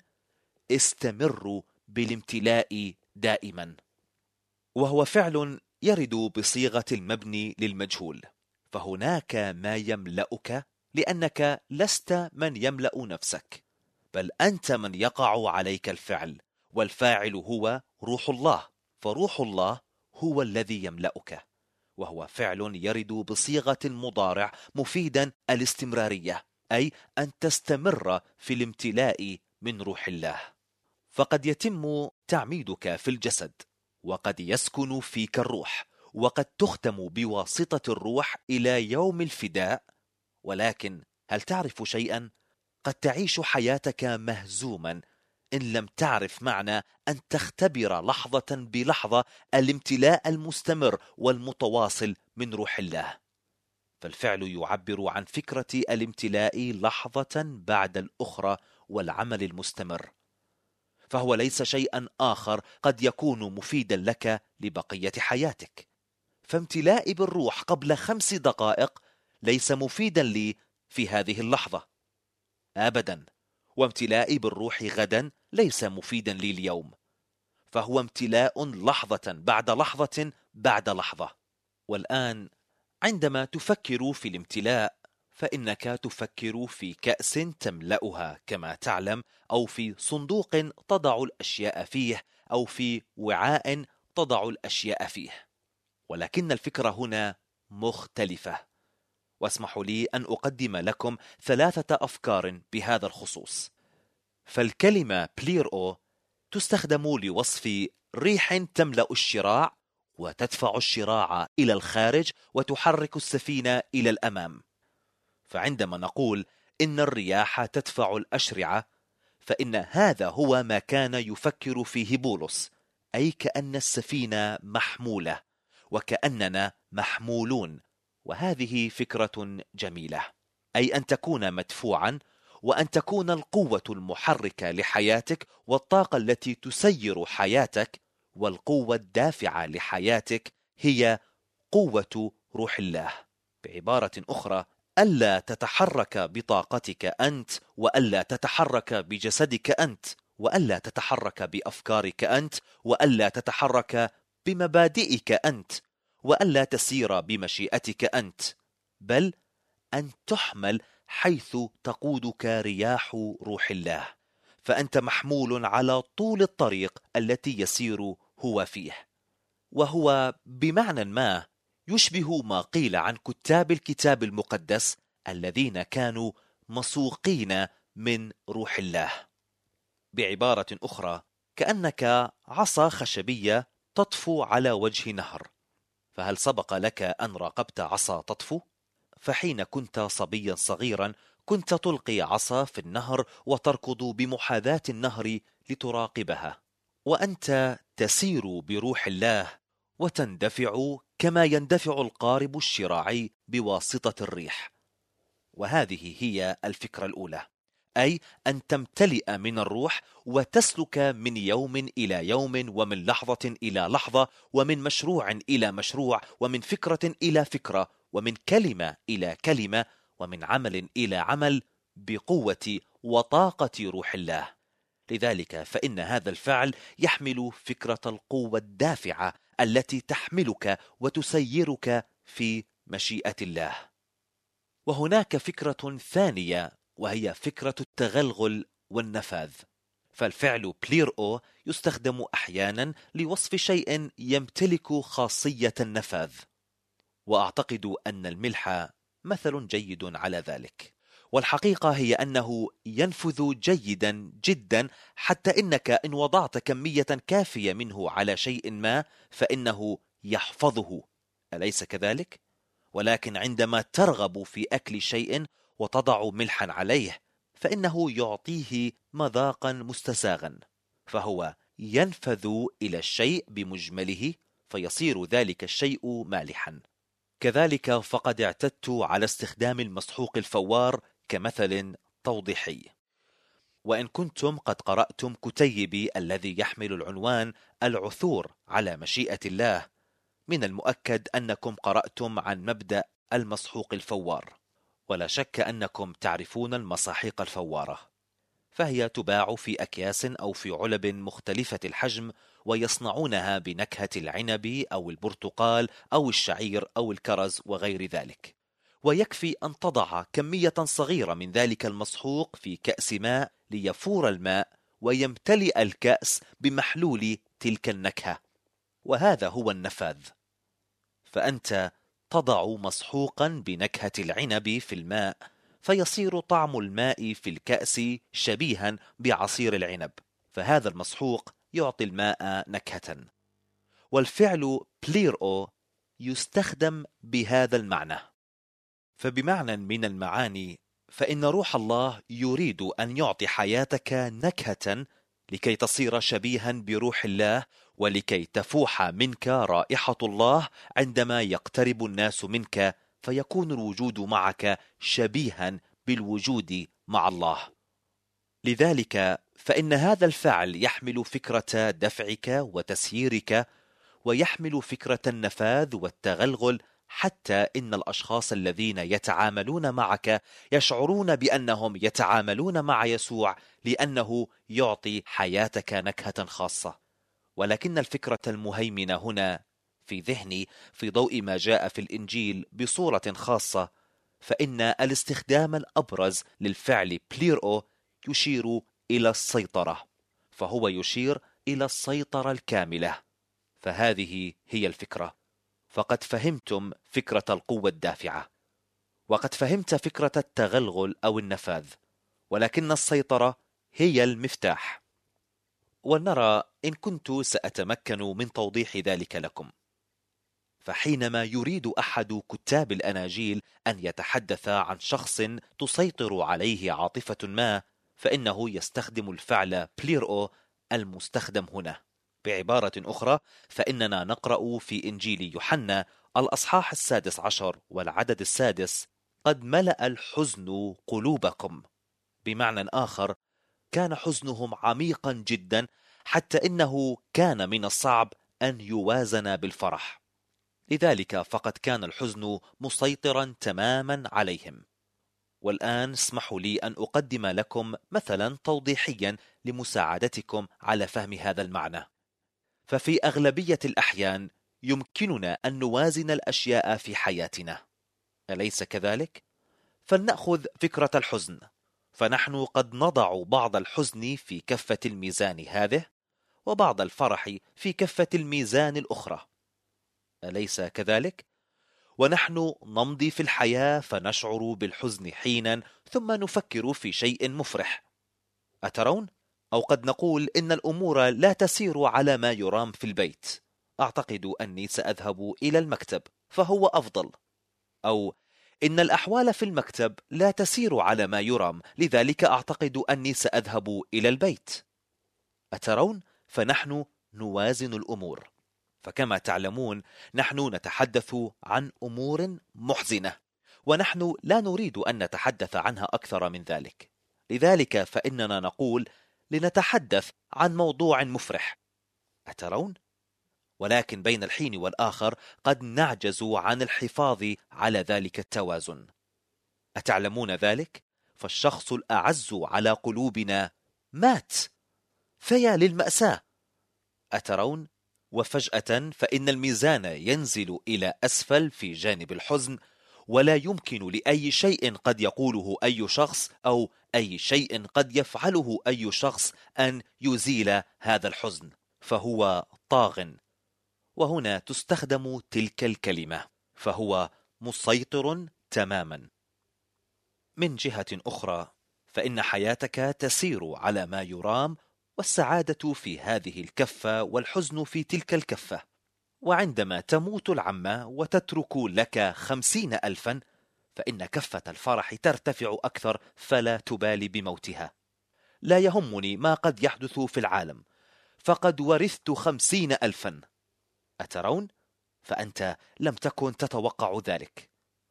استمروا بالامتلاء دائما. وهو فعل يرد بصيغة المبني للمجهول، فهناك ما يملأك، لأنك لست من يملأ نفسك، بل أنت من يقع عليك الفعل، والفاعل هو روح الله. فروح الله هو الذي يملأك، وهو فعل يرد بصيغة المضارع مفيدا الاستمرارية، أي أن تستمر في الامتلاء من روح الله. فقد يتم تعميدك في الجسد، وقد يسكن فيك الروح، وقد تختم بواسطة الروح إلى يوم الفداء. ولكن هل تعرف شيئا؟ قد تعيش حياتك مهزوما إن لم تعرف معنى أن تختبر لحظة بلحظة الامتلاء المستمر والمتواصل من روح الله. فالفعل يعبر عن فكرة الامتلاء لحظة بعد الأخرى والعمل المستمر، فهو ليس شيئا آخر قد يكون مفيدا لك لبقية حياتك. فامتلائي بالروح قبل خمس دقائق ليس مفيدا لي في هذه اللحظة أبدا، وامتلائي بالروح غدا ليس مفيدا لي اليوم، فهو امتلاء لحظة بعد لحظة بعد لحظة. والآن عندما تفكر في الامتلاء، فإنك تفكر في كأس تملأها كما تعلم، أو في صندوق تضع الأشياء فيه، أو في وعاء تضع الأشياء فيه. ولكن الفكرة هنا مختلفة، واسمحوا لي أن أقدم لكم ثلاثة أفكار بهذا الخصوص. فالكلمة بليرو تستخدم لوصف ريح تملأ الشراع وتدفع الشراع إلى الخارج وتحرك السفينة إلى الأمام. فعندما نقول إن الرياح تدفع الأشرعة، فإن هذا هو ما كان يفكر فيه بولس، أي كأن السفينة محمولة وكأننا محمولون. وهذه فكرة جميلة، أي أن تكون مدفوعا، وأن تكون القوة المحركة لحياتك والطاقة التي تسير حياتك والقوة الدافعة لحياتك هي قوة روح الله. بعبارة أخرى، ألا تتحرك بطاقتك أنت، وألا تتحرك بجسدك أنت، وألا تتحرك بأفكارك أنت، وألا تتحرك بمبادئك أنت، وألا تسير بمشيئتك أنت، بل أن تحمل حيث تقودك رياح روح الله، فأنت محمول على طول الطريق التي يسير هو فيه. وهو بمعنى ما يشبه ما قيل عن كتاب الكتاب المقدس الذين كانوا مسوقين من روح الله. بعبارة أخرى، كأنك عصا خشبية تطفو على وجه نهر. فهل سبق لك أن راقبت عصا تطفو؟ فحين كنت صبيا صغيرا كنت تلقي عصا في النهر وتركض بمحاذاة النهر لتراقبها، وأنت تسير بروح الله وتندفع كما يندفع القارب الشراعي بواسطة الريح. وهذه هي الفكرة الأولى، أي أن تمتلئ من الروح وتسلك من يوم إلى يوم، ومن لحظة إلى لحظة، ومن مشروع إلى مشروع، ومن فكرة إلى فكرة، ومن كلمة إلى كلمة، ومن عمل إلى عمل، بقوة وطاقة روح الله. لذلك فإن هذا الفعل يحمل فكرة القوة الدافعة التي تحملك وتسيرك في مشيئة الله. وهناك فكرة ثانية، وهي فكرة التغلغل والنفاذ. فالفعل بليرو يستخدم أحيانا لوصف شيء يمتلك خاصية النفاذ، وأعتقد أن الملح مثل جيد على ذلك. والحقيقة هي أنه ينفذ جيدا جدا، حتى إنك إن وضعت كمية كافية منه على شيء ما فإنه يحفظه، أليس كذلك؟ ولكن عندما ترغب في أكل شيء وتضع ملحا عليه فإنه يعطيه مذاقا مستساغا، فهو ينفذ إلى الشيء بمجمله فيصير ذلك الشيء مالحا. كذلك فقد اعتدت على استخدام المسحوق الفوار كمثل توضيحي. وإن كنتم قد قرأتم كتيبي الذي يحمل العنوان العثور على مشيئة الله، من المؤكد أنكم قرأتم عن مبدأ المسحوق الفوار، ولا شك أنكم تعرفون المساحيق الفوارة، فهي تباع في أكياس أو في علب مختلفة الحجم، ويصنعونها بنكهة العنب أو البرتقال أو الشعير أو الكرز وغير ذلك. ويكفي أن تضع كمية صغيرة من ذلك المسحوق في كأس ماء ليفور الماء ويمتلئ الكأس بمحلول تلك النكهة، وهذا هو النفاذ. فأنت تضع مسحوقا بنكهة العنب في الماء فيصير طعم الماء في الكأس شبيها بعصير العنب، فهذا المسحوق يعطي الماء نكهة. والفعل بليرو يستخدم بهذا المعنى. فبمعنى من المعاني فإن روح الله يريد أن يعطي حياتك نكهة لكي تصير شبيها بروح الله، ولكي تفوح منك رائحة الله عندما يقترب الناس منك، فيكون الوجود معك شبيها بالوجود مع الله. لذلك فإن هذا الفعل يحمل فكرة دفعك وتسييرك، ويحمل فكرة النفاذ والتغلغل، حتى إن الأشخاص الذين يتعاملون معك يشعرون بأنهم يتعاملون مع يسوع لأنه يعطي حياتك نكهة خاصة. ولكن الفكرة المهيمنة هنا في ذهني في ضوء ما جاء في الإنجيل بصورة خاصة، فإن الاستخدام الأبرز للفعل بليرو يشير إلى السيطرة، فهو يشير إلى السيطرة الكاملة. فهذه هي الفكرة. فقد فهمتم فكرة القوة الدافعة، وقد فهمت فكرة التغلغل أو النفاذ، ولكن السيطرة هي المفتاح. ولنرى إن كنت سأتمكن من توضيح ذلك لكم. فحينما يريد أحد كتاب الأناجيل أن يتحدث عن شخص تسيطر عليه عاطفة ما، فإنه يستخدم الفعل بليرو المستخدم هنا. بعبارة أخرى، فإننا نقرأ في إنجيل يوحنا الأصحاح السادس عشر والعدد السادس: قد ملأ الحزن قلوبكم. بمعنى آخر، كان حزنهم عميقا جدا، حتى إنه كان من الصعب أن يوازن بالفرح. لذلك فقد كان الحزن مسيطرا تماما عليهم. والآن اسمحوا لي أن أقدم لكم مثلا توضيحيا لمساعدتكم على فهم هذا المعنى. ففي أغلبية الأحيان يمكننا أن نوازن الأشياء في حياتنا، أليس كذلك؟ فلنأخذ فكرة الحزن، فنحن قد نضع بعض الحزن في كفة الميزان هذه، وبعض الفرح في كفة الميزان الأخرى، أليس كذلك؟ ونحن نمضي في الحياة فنشعر بالحزن حينا ثم نفكر في شيء مفرح، أترون؟ أو قد نقول إن الأمور لا تسير على ما يرام في البيت، أعتقد أني سأذهب إلى المكتب فهو أفضل. أو إن الأحوال في المكتب لا تسير على ما يرام، لذلك أعتقد أني سأذهب إلى البيت. أترون؟ فنحن نوازن الأمور. فكما تعلمون نحن نتحدث عن أمور محزنة، ونحن لا نريد أن نتحدث عنها أكثر من ذلك، لذلك فإننا نقول لنتحدث عن موضوع مفرح، أترون؟ ولكن بين الحين والآخر قد نعجز عن الحفاظ على ذلك التوازن، أتعلمون ذلك؟ فالشخص الأعز على قلوبنا مات، فيا للمأساة، أترون؟ وفجأة فإن الميزان ينزل إلى أسفل في جانب الحزن، ولا يمكن لأي شيء قد يقوله أي شخص أو أي شيء قد يفعله أي شخص أن يزيل هذا الحزن، فهو طاغ. وهنا تستخدم تلك الكلمة، فهو مسيطر تماما. من جهة أخرى فإن حياتك تسير على ما يرام، والسعادة في هذه الكفة والحزن في تلك الكفة. وعندما تموت العمة وتترك لك خمسين ألفا، فإن كفة الفرح ترتفع أكثر فلا تبالي بموتها. لا يهمني ما قد يحدث في العالم، فقد ورثت خمسين ألفا، أترون؟ فأنت لم تكن تتوقع ذلك،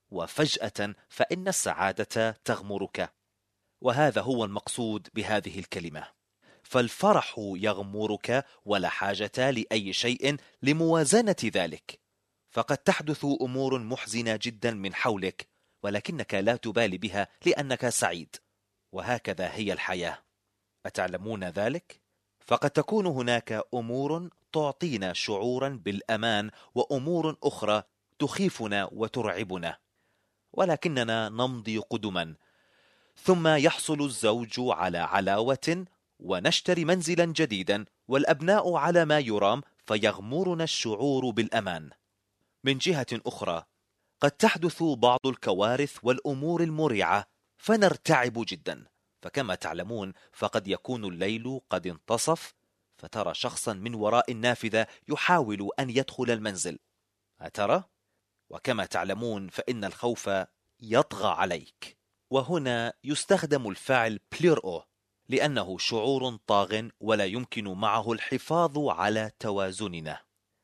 وفجأة فإن السعادة تغمرك. وهذا هو المقصود بهذه الكلمة، فالفرح يغمرك ولا حاجة لأي شيء لموازنة ذلك. فقد تحدث أمور محزنة جدا من حولك، ولكنك لا تبالي بها لأنك سعيد، وهكذا هي الحياة، أتعلمون ذلك؟ فقد تكون هناك أمور تعطينا شعورا بالأمان، وأمور أخرى تخيفنا وترعبنا، ولكننا نمضي قدما، ثم يحصل الزوج على علاوة ونشتري منزلا جديدا، والأبناء على ما يرام، فيغمرنا الشعور بالأمان. من جهة أخرى قد تحدث بعض الكوارث والأمور المريعة فنرتعب جدا، فكما تعلمون فقد يكون الليل قد انتصف، فترى شخصا من وراء النافذة يحاول أن يدخل المنزل، أترى؟ وكما تعلمون فإن الخوف يطغى عليك، وهنا يستخدم الفعل بليرو لأنه شعور طاغ ولا يمكن معه الحفاظ على توازننا،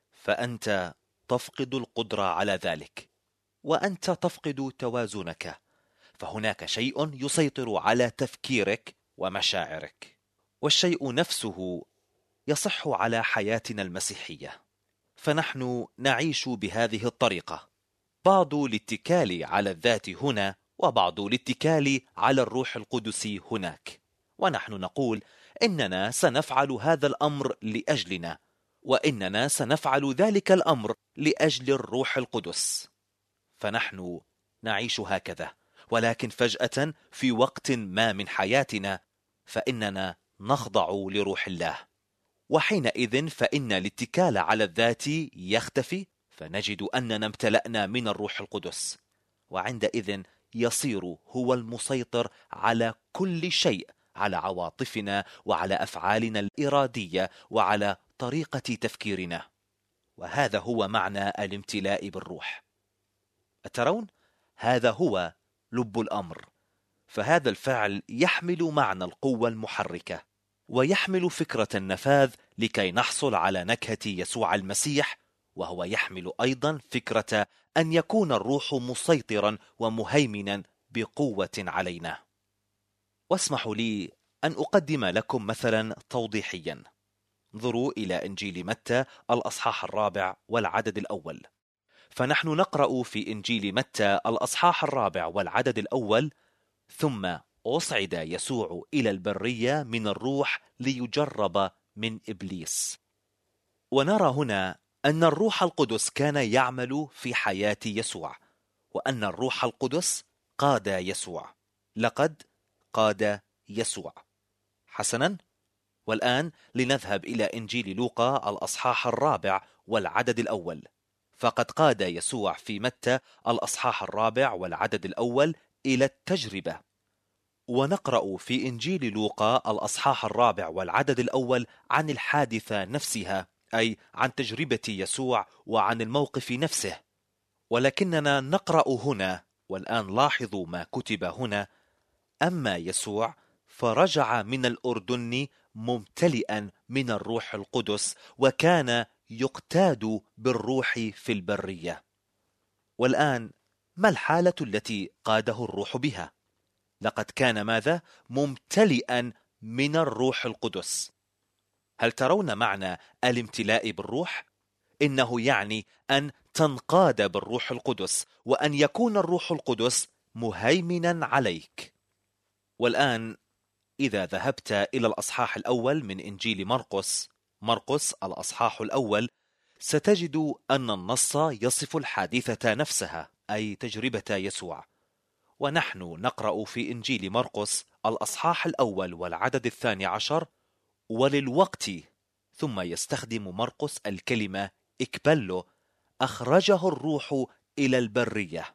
فأنت تفقد القدرة على ذلك، وأنت تفقد توازنك، فهناك شيء يسيطر على تفكيرك ومشاعرك. والشيء نفسه يصح على حياتنا المسيحية، فنحن نعيش بهذه الطريقة، بعض الاتكال على الذات هنا، وبعض الاتكال على الروح القدس هناك، ونحن نقول إننا سنفعل هذا الأمر لأجلنا، وإننا سنفعل ذلك الأمر لأجل الروح القدس، فنحن نعيش هكذا. ولكن فجأة في وقت ما من حياتنا فإننا نخضع لروح الله، وحينئذ فإن الاتكال على الذات يختفي، فنجد أننا امتلأنا من الروح القدس، وعندئذ يصير هو المسيطر على كل شيء، على عواطفنا وعلى أفعالنا الإرادية وعلى طريقة تفكيرنا. وهذا هو معنى الامتلاء بالروح، أترون؟ هذا هو لب الأمر. فهذا الفعل يحمل معنى القوة المحركة، ويحمل فكرة النفاذ لكي نحصل على نكهة يسوع المسيح، وهو يحمل أيضا فكرة أن يكون الروح مسيطرا ومهيمنا بقوة علينا. واسمحوا لي أن أقدم لكم مثلا توضيحيا. انظروا إلى إنجيل متى الأصحاح الرابع والعدد الأول، فنحن نقرأ في إنجيل متى الأصحاح الرابع والعدد الأول: ثم أصعد يسوع إلى البرية من الروح ليجرب من إبليس. ونرى هنا أن الروح القدس كان يعمل في حياة يسوع، وأن الروح القدس قاد يسوع. لقد قاد يسوع. حسنا، والآن لنذهب إلى إنجيل لوقا الأصحاح الرابع والعدد الأول. فقد قاد يسوع في متى الأصحاح الرابع والعدد الأول إلى التجربة. ونقرأ في إنجيل لوقا الأصحاح الرابع والعدد الأول عن الحادثة نفسها، أي عن تجربة يسوع وعن الموقف نفسه. ولكننا نقرأ هنا، والآن لاحظوا ما كتب هنا: أما يسوع فرجع من الأردن ممتلئا من الروح القدس، وكان يقتاد بالروح في البرية. والآن ما الحالة التي قاده الروح بها؟ لقد كان ماذا؟ ممتلئا من الروح القدس. هل ترون معنى الامتلاء بالروح؟ إنه يعني أن تنقاد بالروح القدس، وأن يكون الروح القدس مهيمنا عليك. والآن إذا ذهبت إلى الأصحاح الأول من إنجيل مرقس، مرقس الأصحاح الأول، ستجد أن النص يصف الحادثة نفسها، أي تجربة يسوع. ونحن نقرأ في إنجيل مرقس الأصحاح الأول والعدد الثاني عشر: وللوقت، ثم يستخدم مرقس الكلمة إكبلو، أخرجه الروح إلى البرية.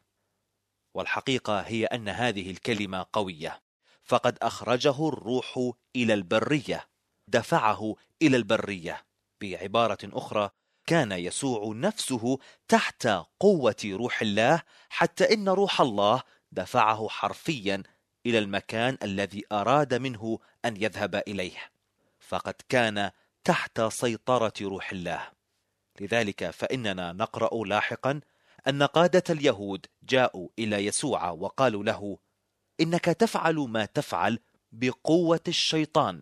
والحقيقة هي أن هذه الكلمة قوية، فقد أخرجه الروح إلى البرية، دفعه إلى البرية. بعبارة أخرى، كان يسوع نفسه تحت قوة روح الله، حتى إن روح الله دفعه حرفيا إلى المكان الذي أراد منه أن يذهب إليه، فقد كان تحت سيطرة روح الله. لذلك فإننا نقرأ لاحقا أن قادة اليهود جاءوا إلى يسوع وقالوا له: إنك تفعل ما تفعل بقوة الشيطان.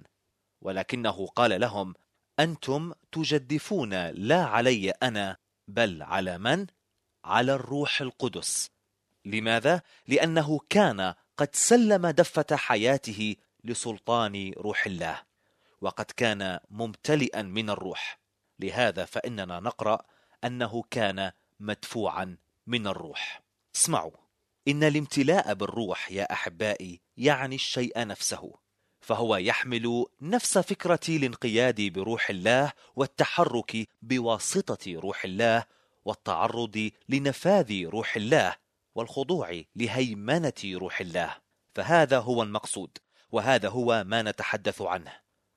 ولكنه قال لهم: أنتم تجدفون لا علي أنا، بل على من؟ على الروح القدس. لماذا؟ لأنه كان قد سلم دفة حياته لسلطان روح الله، وقد كان ممتلئا من الروح. لهذا فإننا نقرأ أنه كان مدفوعا من الروح. اسمعوا، إن الامتلاء بالروح يا أحبائي يعني الشيء نفسه، فهو يحمل نفس فكرة الانقياد بروح الله والتحرك بواسطة روح الله والتعرض لنفاذ روح الله والخضوع لهيمنة روح الله. فهذا هو المقصود، وهذا هو ما نتحدث عنه.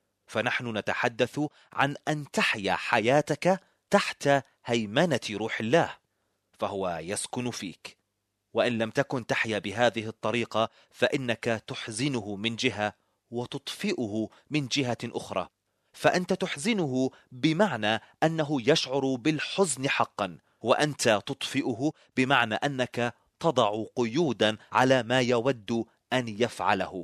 فنحن نتحدث عن أن تحيا حياتك تحت هيمنة روح الله، فهو يسكن فيك. وإن لم تكن تحيا بهذه الطريقة فإنك تحزنه من جهة وتطفئه من جهة أخرى. فأنت تحزنه بمعنى أنه يشعر بالحزن حقا، وأنت تطفئه بمعنى أنك تضع قيودا على ما يود أن يفعله.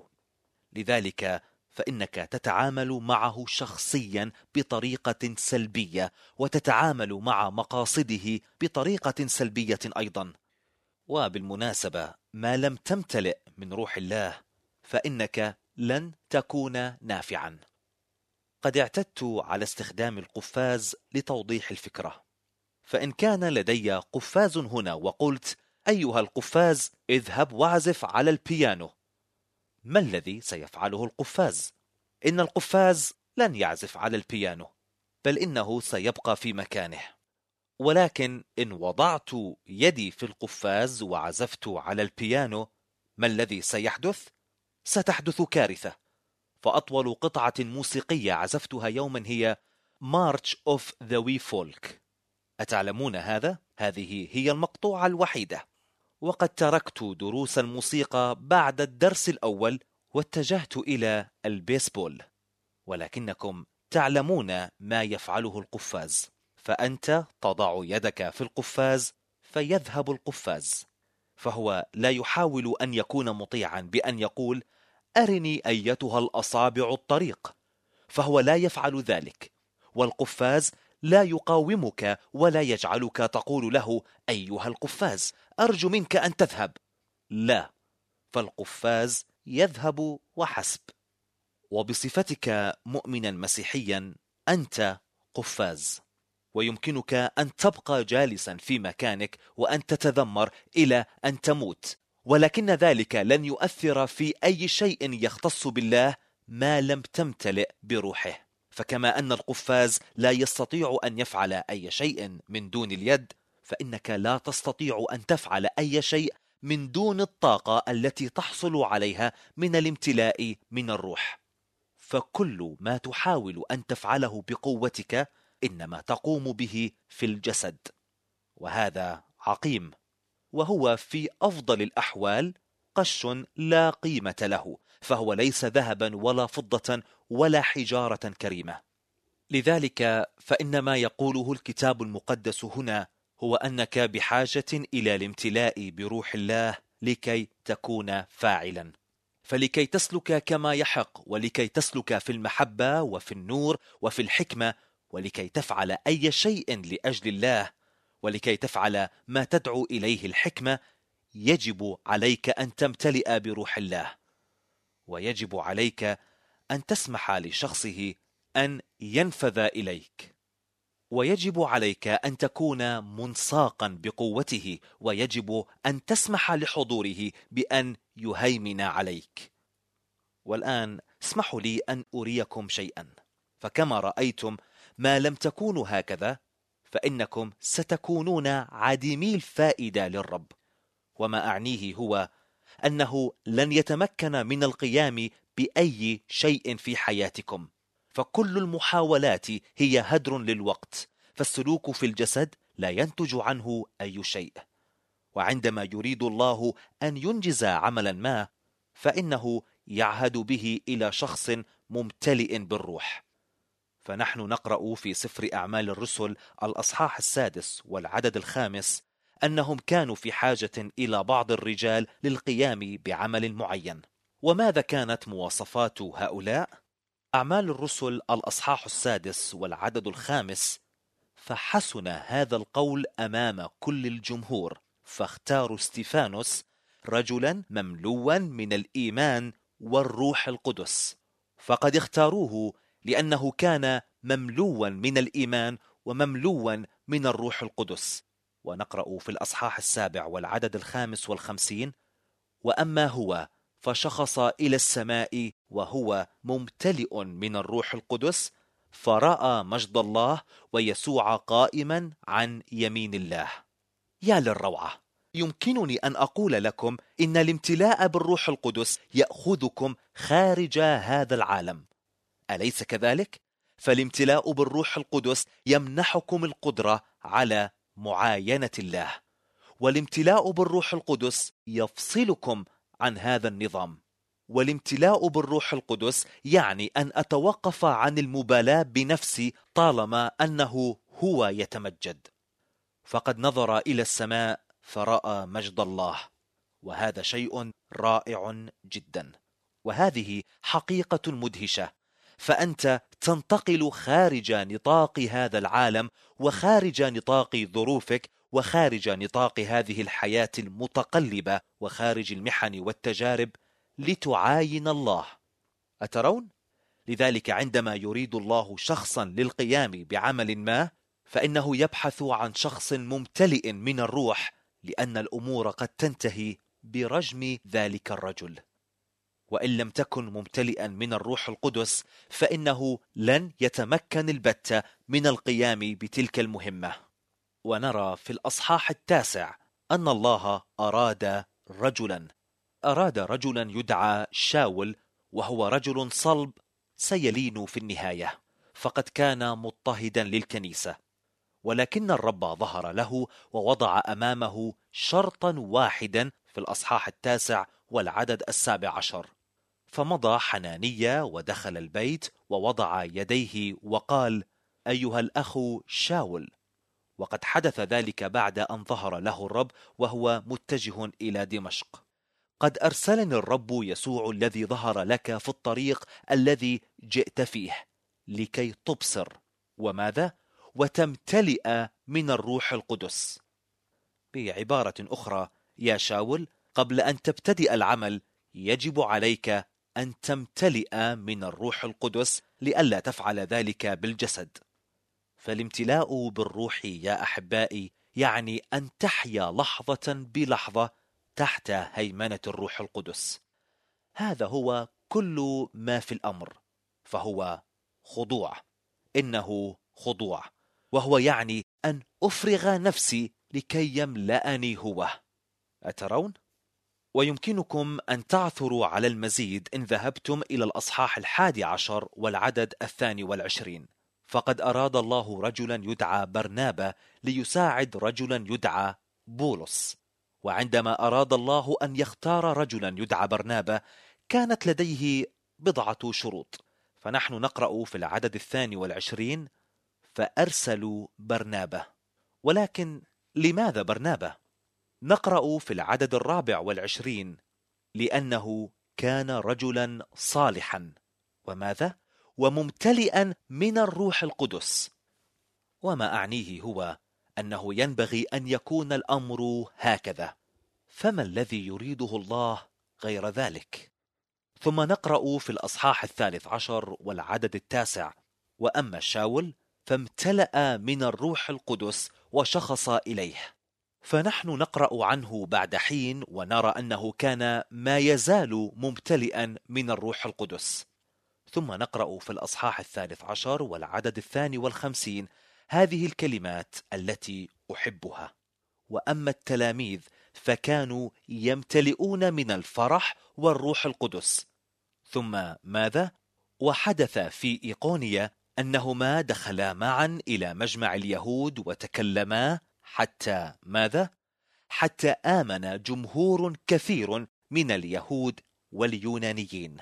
لذلك فإنك تتعامل معه شخصيا بطريقة سلبية، وتتعامل مع مقاصده بطريقة سلبية أيضا. وبالمناسبة، ما لم تمتلئ من روح الله فإنك لن تكون نافعا. قد اعتدت على استخدام القفاز لتوضيح الفكرة، فإن كان لدي قفاز هنا وقلت: أيها القفاز اذهب واعزف على البيانو، ما الذي سيفعله القفاز؟ إن القفاز لن يعزف على البيانو، بل إنه سيبقى في مكانه. ولكن إن وضعت يدي في القفاز وعزفت على البيانو، ما الذي سيحدث؟ ستحدث كارثة. فأطول قطعة موسيقية عزفتها يوما هي March of the Wee Folk. أتعلمون هذا؟ هذه هي المقطوعة الوحيدة. وقد تركت دروس الموسيقى بعد الدرس الأول واتجهت إلى البيسبول. ولكنكم تعلمون ما يفعله القفاز، فأنت تضع يدك في القفاز فيذهب القفاز. فهو لا يحاول أن يكون مطيعا بأن يقول: أرني أيتها الأصابع الطريق، فهو لا يفعل ذلك. والقفاز لا يقاومك ولا يجعلك تقول له أيها القفاز أرجو منك أن تذهب. لا، فالقفاز يذهب وحسب. وبصفتك مؤمنا مسيحيا أنت قفاز، ويمكنك أن تبقى جالسا في مكانك وأن تتذمر إلى أن تموت، ولكن ذلك لن يؤثر في أي شيء يختص بالله ما لم تمتلئ بروحه. فكما أن القفاز لا يستطيع أن يفعل أي شيء من دون اليد، فإنك لا تستطيع أن تفعل أي شيء من دون الطاقة التي تحصل عليها من الامتلاء من الروح. فكل ما تحاول أن تفعله بقوتك إنما تقوم به في الجسد، وهذا عقيم، وهو في أفضل الأحوال قش لا قيمة له، فهو ليس ذهبا ولا فضة ولا حجارة كريمة. لذلك فإن ما يقوله الكتاب المقدس هنا هو أنك بحاجة إلى الامتلاء بروح الله لكي تكون فاعلا. فلكي تسلك كما يحق، ولكي تسلك في المحبة وفي النور وفي الحكمة، ولكي تفعل أي شيء لأجل الله، ولكي تفعل ما تدعو إليه الحكمة، يجب عليك أن تمتلئ بروح الله، ويجب عليك أن تسمح لشخصه أن ينفذ إليك، ويجب عليك أن تكون منساقا بقوته، ويجب أن تسمح لحضوره بأن يهيمن عليك. والآن اسمحوا لي أن أريكم شيئا، فكما رأيتم ما لم تكونوا هكذا فإنكم ستكونون عديمي الفائدة للرب. وما أعنيه هو أنه لن يتمكن من القيام بأي شيء في حياتكم، فكل المحاولات هي هدر للوقت، فالسلوك في الجسد لا ينتج عنه أي شيء. وعندما يريد الله أن ينجز عملا ما فإنه يعهد به إلى شخص ممتلئ بالروح. فنحن نقرأ في سفر أعمال الرسل الأصحاح السادس والعدد الخامس أنهم كانوا في حاجة إلى بعض الرجال للقيام بعمل معين. وماذا كانت مواصفات هؤلاء؟ أعمال الرسل الأصحاح السادس والعدد الخامس: فحسن هذا القول أمام كل الجمهور، فاختاروا ستيفانوس رجلا مملوا من الإيمان والروح القدس. فقد اختاروه لأنه كان مملوا من الإيمان ومملوا من الروح القدس. ونقرأ في الأصحاح السابع والعدد الخامس والخمسين: وأما هو فشخص إلى السماء وهو ممتلئ من الروح القدس، فرأى مجد الله ويسوع قائما عن يمين الله. يا للروعة! يمكنني أن أقول لكم إن الامتلاء بالروح القدس يأخذكم خارج هذا العالم، أليس كذلك؟ فالامتلاء بالروح القدس يمنحكم القدرة على معاينة الله، والامتلاء بالروح القدس يفصلكم عن هذا النظام. والامتلاء بالروح القدس يعني أن أتوقف عن المبالاة بنفسي طالما أنه هو يتمجد. فقد نظر إلى السماء فرأى مجد الله، وهذا شيء رائع جدا، وهذه حقيقة مدهشة. فأنت تنتقل خارج نطاق هذا العالم وخارج نطاق ظروفك وخارج نطاق هذه الحياة المتقلبة وخارج المحن والتجارب لتعاين الله. أترون؟ لذلك عندما يريد الله شخصا للقيام بعمل ما فإنه يبحث عن شخص ممتلئ من الروح، لأن الأمور قد تنتهي برجم ذلك الرجل. وإن لم تكن ممتلئا من الروح القدس فإنه لن يتمكن البتة من القيام بتلك المهمة. ونرى في الأصحاح التاسع أن الله أراد رجلا أراد رجلا يدعى شاول، وهو رجل صلب سيلين في النهاية، فقد كان مضطهدا للكنيسة. ولكن الرب ظهر له ووضع أمامه شرطا واحدا في الأصحاح التاسع والعدد السابع عشر. فمضى حنانيا ودخل البيت ووضع يديه وقال: أيها الأخ شاول. وقد حدث ذلك بعد أن ظهر له الرب وهو متجه إلى دمشق. قد أرسلني الرب يسوع الذي ظهر لك في الطريق الذي جئت فيه لكي تبصر. وماذا؟ وتمتلئ من الروح القدس. بعبارة أخرى، يا شاول، قبل أن تبتدئ العمل يجب عليك أن تمتلئ من الروح القدس لئلا تفعل ذلك بالجسد. فالامتلاء بالروح يا أحبائي يعني أن تحيا لحظة بلحظة تحت هيمنة الروح القدس. هذا هو كل ما في الأمر، فهو خضوع. إنه خضوع، وهو يعني أن أفرغ نفسي لكي يملأني هو. أترون؟ ويمكنكم أن تعثروا على المزيد إن ذهبتم إلى الأصحاح الحادي عشر والعدد الثاني والعشرين. فقد أراد الله رجلا يدعى برنابا ليساعد رجلا يدعى بولس. وعندما أراد الله أن يختار رجلا يدعى برنابا كانت لديه بضعة شروط. فنحن نقرأ في العدد الثاني والعشرين: فأرسلوا برنابا. ولكن لماذا برنابا؟ نقرأ في العدد الرابع والعشرين: لأنه كان رجلا صالحا، وماذا؟ وممتلئا من الروح القدس. وما أعنيه هو أنه ينبغي أن يكون الأمر هكذا، فما الذي يريده الله غير ذلك؟ ثم نقرأ في الأصحاح الثالث عشر والعدد التاسع: وأما شاول فامتلأ من الروح القدس وشخص إليه. فنحن نقرأ عنه بعد حين ونرى أنه كان ما يزال ممتلئا من الروح القدس. ثم نقرأ في الأصحاح الثالث عشر والعدد الثاني والخمسين هذه الكلمات التي أحبها: وأما التلاميذ فكانوا يمتلئون من الفرح والروح القدس. ثم ماذا؟ وحدث في إيقونيا أنهما دخلا معا إلى مجمع اليهود وتكلما حتى ماذا؟ حتى آمن جمهور كثير من اليهود واليونانيين.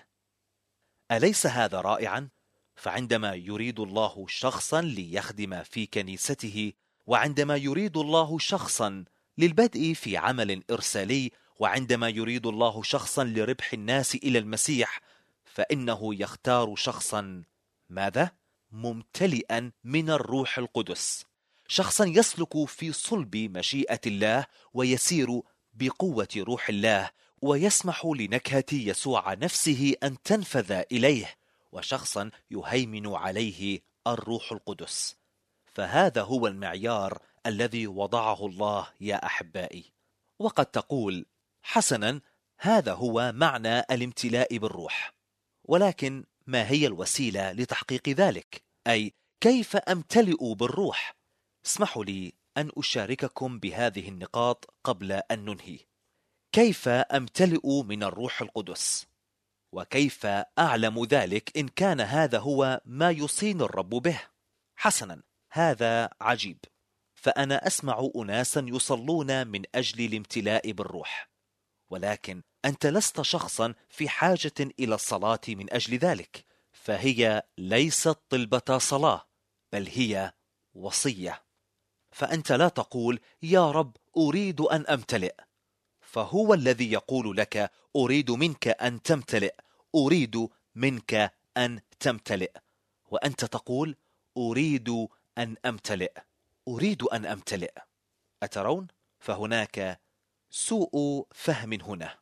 أليس هذا رائعا؟ فعندما يريد الله شخصا ليخدم في كنيسته، وعندما يريد الله شخصا للبدء في عمل إرسالي، وعندما يريد الله شخصا لربح الناس إلى المسيح، فإنه يختار شخصا ماذا؟ ممتلئا من الروح القدس، شخصا يسلك في صلب مشيئة الله ويسير بقوة روح الله ويسمح لنكهة يسوع نفسه أن تنفذ إليه، وشخصا يهيمن عليه الروح القدس. فهذا هو المعيار الذي وضعه الله يا أحبائي. وقد تقول: حسنا، هذا هو معنى الامتلاء بالروح، ولكن ما هي الوسيلة لتحقيق ذلك؟ أي كيف أمتلئ بالروح؟ اسمحوا لي أن أشارككم بهذه النقاط قبل أن ننهي. كيف أمتلئ من الروح القدس؟ وكيف أعلم ذلك إن كان هذا هو ما يصين الرب به؟ حسنا، هذا عجيب. فأنا أسمع أناسا يصلون من أجل الامتلاء بالروح، ولكن أنت لست شخصا في حاجة إلى الصلاة من أجل ذلك، فهي ليست طلبة صلاة، بل هي وصية. فأنت لا تقول: يا رب أريد أن أمتلئ، فهو الذي يقول لك: أريد منك أن تمتلئ، أريد منك أن تمتلئ. وأنت تقول: أريد أن أمتلئ، أريد أن أمتلئ. أترون؟ فهناك سوء فهم هنا.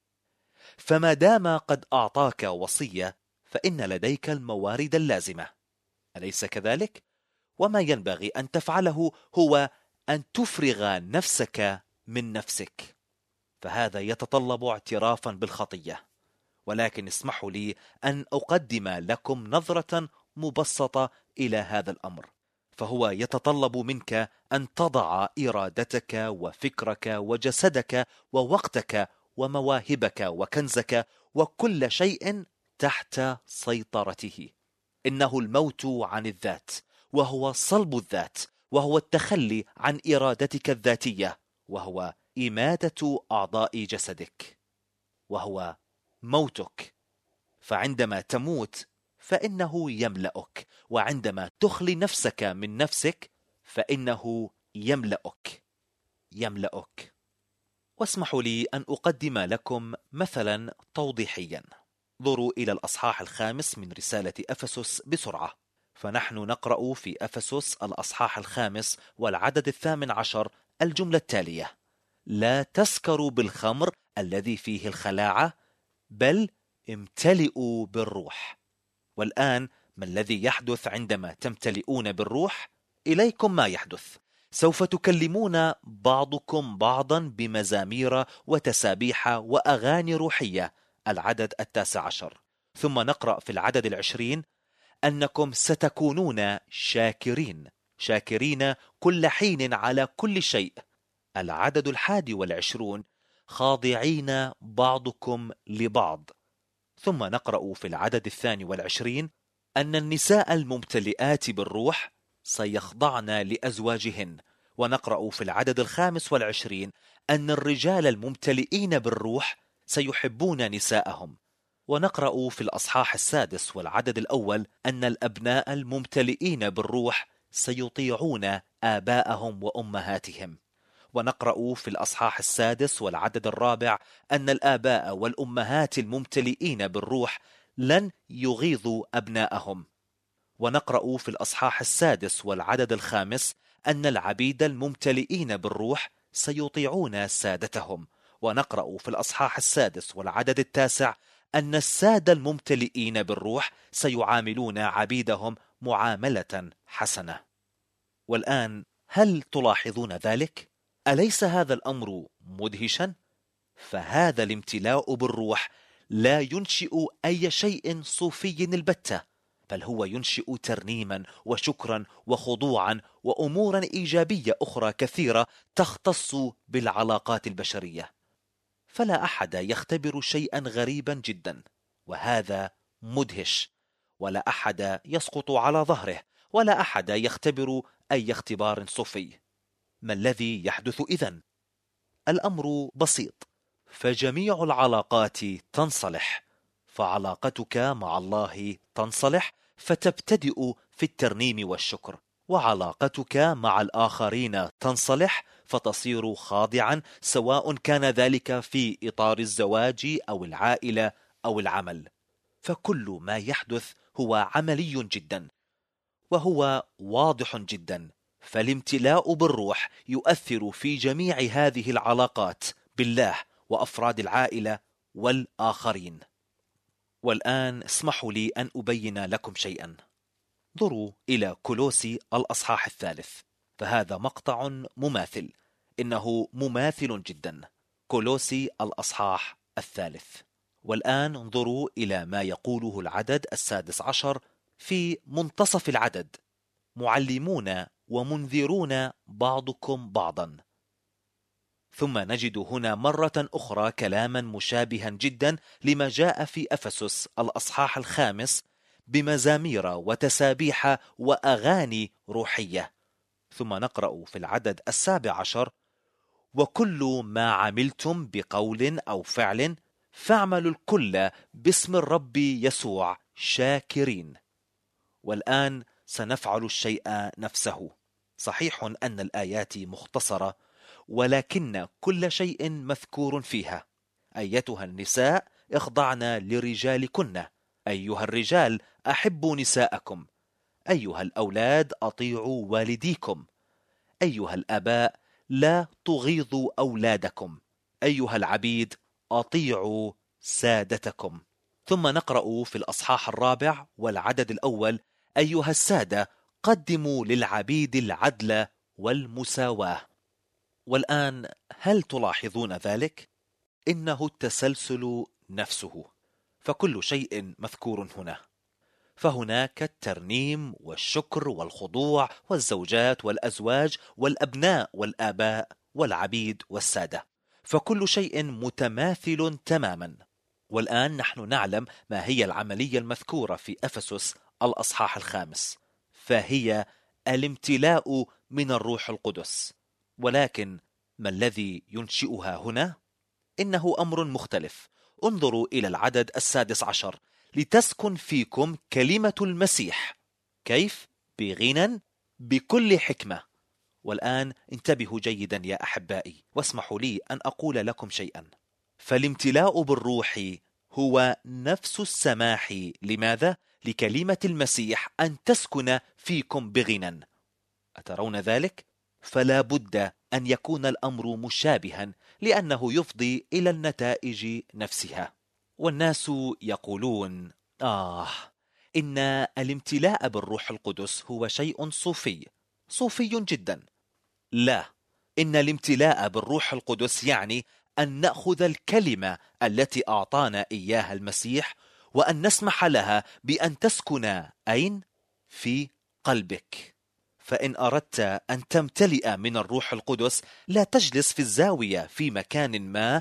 فما دام قد أعطاك وصية فإن لديك الموارد اللازمة، أليس كذلك؟ وما ينبغي أن تفعله هو أن تفرغ نفسك من نفسك، فهذا يتطلب اعترافا بالخطية. ولكن اسمحوا لي أن أقدم لكم نظرة مبسطة إلى هذا الأمر. فهو يتطلب منك أن تضع إرادتك وفكرك وجسدك ووقتك ومواهبك وكنزك وكل شيء تحت سيطرته. إنه الموت عن الذات، وهو صلب الذات، وهو التخلي عن إرادتك الذاتية، وهو إماتة أعضاء جسدك، وهو موتك. فعندما تموت فإنه يملأك، وعندما تخلي نفسك من نفسك فإنه يملأك يملأك. واسمحوا لي أن أقدم لكم مثلا توضيحيا. انظروا إلى الأصحاح الخامس من رسالة أفسس بسرعة. فنحن نقرأ في أفسس الأصحاح الخامس والعدد الثامن عشر الجملة التالية: لا تسكروا بالخمر الذي فيه الخلاعة، بل امتلئوا بالروح. والآن ما الذي يحدث عندما تمتلئون بالروح؟ إليكم ما يحدث: سوف تكلمون بعضكم بعضا بمزامير وتسابيح وأغاني روحية، العدد التاسع عشر. ثم نقرأ في العدد العشرين: أنكم ستكونون شاكرين شاكرين كل حين على كل شيء، العدد الحادي والعشرون: خاضعين بعضكم لبعض. ثم نقرأ في العدد الثاني والعشرين أن النساء الممتلئات بالروح سيخضعن لأزواجهن. ونقرأ في العدد الخامس والعشرين أن الرجال الممتلئين بالروح سيحبون نساءهم. ونقرأ في الأصحاح السادس والعدد الأول أن الأبناء الممتلئين بالروح سيطيعون آباءهم وأمهاتهم. ونقرأ في الأصحاح السادس والعدد الرابع أن الآباء والأمهات الممتلئين بالروح لن يغيظوا أبناءهم. ونقرأ في الأصحاح السادس والعدد الخامس أن العبيد الممتلئين بالروح سيطيعون سادتهم. ونقرأ في الأصحاح السادس والعدد التاسع أن السادة الممتلئين بالروح سيعاملون عبيدهم معاملة حسنة. والآن هل تلاحظون ذلك؟ أليس هذا الأمر مدهشا؟ فهذا الامتلاء بالروح لا ينشئ أي شيء صوفي البتة، بل هو ينشئ ترنيما وشكرا وخضوعا وأمورا إيجابية أخرى كثيرة تختص بالعلاقات البشرية. فلا أحد يختبر شيئا غريبا جدا، وهذا مدهش، ولا أحد يسقط على ظهره، ولا أحد يختبر أي اختبار صوفي. ما الذي يحدث إذن؟ الأمر بسيط، فجميع العلاقات تنصلح، فعلاقتك مع الله تنصلح فتبتدئ في الترنيم والشكر، وعلاقتك مع الآخرين تنصلح فتصير خاضعا، سواء كان ذلك في إطار الزواج أو العائلة أو العمل. فكل ما يحدث هو عملي جدا وهو واضح جدا. فالامتلاء بالروح يؤثر في جميع هذه العلاقات بالله وأفراد العائلة والآخرين. والآن اسمحوا لي أن أبين لكم شيئا. انظروا إلى كولوسي الأصحاح الثالث، فهذا مقطع مماثل، إنه مماثل جدا. كولوسي الأصحاح الثالث. والآن انظروا إلى ما يقوله العدد السادس عشر في منتصف العدد: معلمون ومنذرون بعضكم بعضا. ثم نجد هنا مرة أخرى كلاما مشابها جدا لما جاء في أفسس الأصحاح الخامس بمزامير وتسابيح وأغاني روحية. ثم نقرأ في العدد السابع عشر: وكل ما عملتم بقول أو فعل فاعملوا الكل باسم الرب يسوع شاكرين. والآن سنفعل الشيء نفسه. صحيح أن الآيات مختصرة، ولكن كل شيء مذكور فيها. أيتها النساء اخضعن لرجالكن، أيها الرجال أحبوا نساءكم، أيها الأولاد أطيعوا والديكم، أيها الآباء لا تغيظوا أولادكم، أيها العبيد أطيعوا سادتكم. ثم نقرأ في الأصحاح الرابع والعدد الأول: أيها السادة قدموا للعبيد العدل والمساواة. والآن هل تلاحظون ذلك؟ إنه التسلسل نفسه، فكل شيء مذكور هنا. فهناك الترنيم والشكر والخضوع والزوجات والأزواج والأبناء والآباء والعبيد والسادة، فكل شيء متماثل تماما. والآن نحن نعلم ما هي العملية المذكورة في أفسس الأصحاح الخامس، فهي الامتلاء من الروح القدس. ولكن ما الذي ينشئها هنا؟ إنه أمر مختلف. انظروا إلى العدد السادس عشر: لتسكن فيكم كلمة المسيح. كيف؟ بغنى بكل حكمة. والآن انتبهوا جيدا يا أحبائي، واسمحوا لي أن أقول لكم شيئا. فالامتلاء بالروح هو نفس السماح. لماذا؟ لكلمة المسيح أن تسكن فيكم بغنى. أترون ذلك؟ فلا بد أن يكون الأمر مشابها، لأنه يفضي إلى النتائج نفسها. والناس يقولون: آه إن الامتلاء بالروح القدس هو شيء صوفي صوفي جدا. لا، إن الامتلاء بالروح القدس يعني أن نأخذ الكلمة التي أعطانا إياها المسيح وأن نسمح لها بأن تسكن أين؟ في قلبك. فإن أردت أن تمتلئ من الروح القدس لا تجلس في الزاوية في مكان ما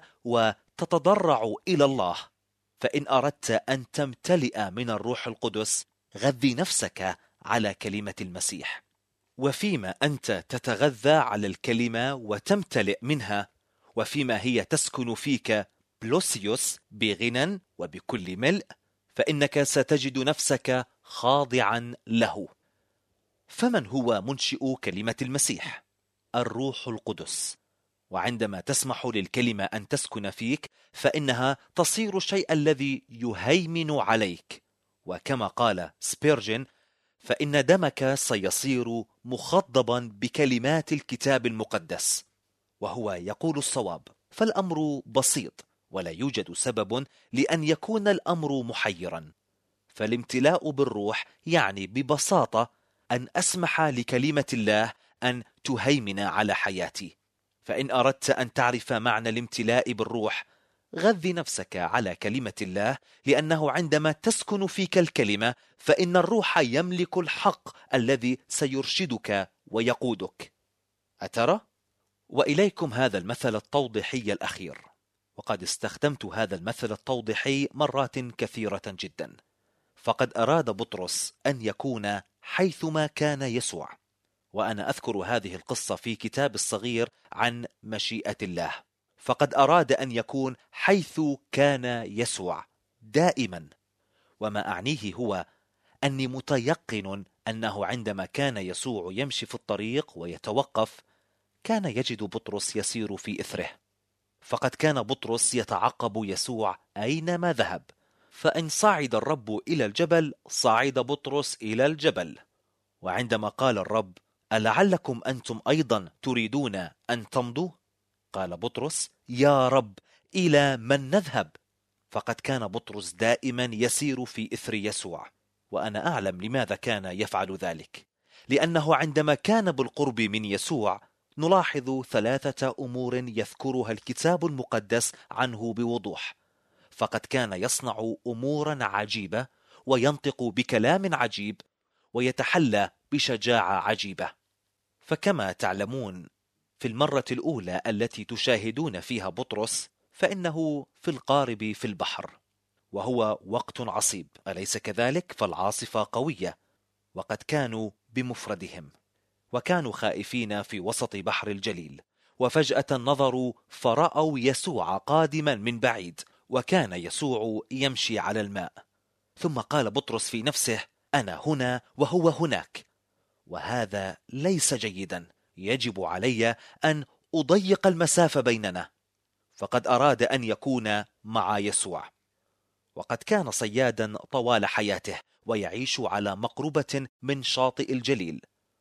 وتتضرع إلى الله. فإن أردت أن تمتلئ من الروح القدس غذي نفسك على كلمة المسيح. وفيما أنت تتغذى على الكلمة وتمتلئ منها، وفيما هي تسكن فيك بلوسيوس بغنى وبكل ملء، فإنك ستجد نفسك خاضعا له. فمن هو منشئ كلمة المسيح؟ الروح القدس. وعندما تسمح للكلمة أن تسكن فيك فإنها تصير الشيء الذي يهيمن عليك. وكما قال سبيرجن: فإن دمك سيصير مخضبا بكلمات الكتاب المقدس. وهو يقول الصواب. فالأمر بسيط، ولا يوجد سبب لأن يكون الأمر محيرا. فالامتلاء بالروح يعني ببساطة أن أسمح لكلمة الله أن تهيمن على حياتي. فإن أردت أن تعرف معنى الامتلاء بالروح غذي نفسك على كلمة الله، لأنه عندما تسكن فيك الكلمة فإن الروح يملك الحق الذي سيرشدك ويقودك. أترى؟ وإليكم هذا المثل التوضيحي الأخير، وقد استخدمت هذا المثل التوضيحي مرات كثيرة جدا. فقد أراد بطرس أن يكون حيثما كان يسوع، وأنا أذكر هذه القصة في كتاب الصغير عن مشيئة الله. فقد أراد أن يكون حيث كان يسوع دائما. وما أعنيه هو أني متيقن أنه عندما كان يسوع يمشي في الطريق ويتوقف كان يجد بطرس يسير في إثره. فقد كان بطرس يتعقب يسوع أينما ذهب. فإن صعد الرب إلى الجبل صعد بطرس إلى الجبل. وعندما قال الرب: ألعلكم أنتم أيضا تريدون أن تمضوا؟ قال بطرس: يا رب، إلى من نذهب؟ فقد كان بطرس دائما يسير في إثر يسوع. وأنا أعلم لماذا كان يفعل ذلك، لأنه عندما كان بالقرب من يسوع نلاحظ ثلاثة أمور يذكرها الكتاب المقدس عنه بوضوح. فقد كان يصنع أمورا عجيبة وينطق بكلام عجيب ويتحلى بشجاعة عجيبة. فكما تعلمون، في المرة الأولى التي تشاهدون فيها بطرس فإنه في القارب في البحر، وهو وقت عصيب، أليس كذلك؟ فالعاصفة قوية، وقد كانوا بمفردهم وكانوا خائفين في وسط بحر الجليل. وفجأة نظروا فرأوا يسوع قادما من بعيد، وكان يسوع يمشي على الماء. ثم قال بطرس في نفسه: أنا هنا وهو هناك، وهذا ليس جيدا. يجب علي أن أضيق المسافة بيننا. فقد أراد أن يكون مع يسوع. وقد كان صيادا طوال حياته ويعيش على مقربة من شاطئ الجليل،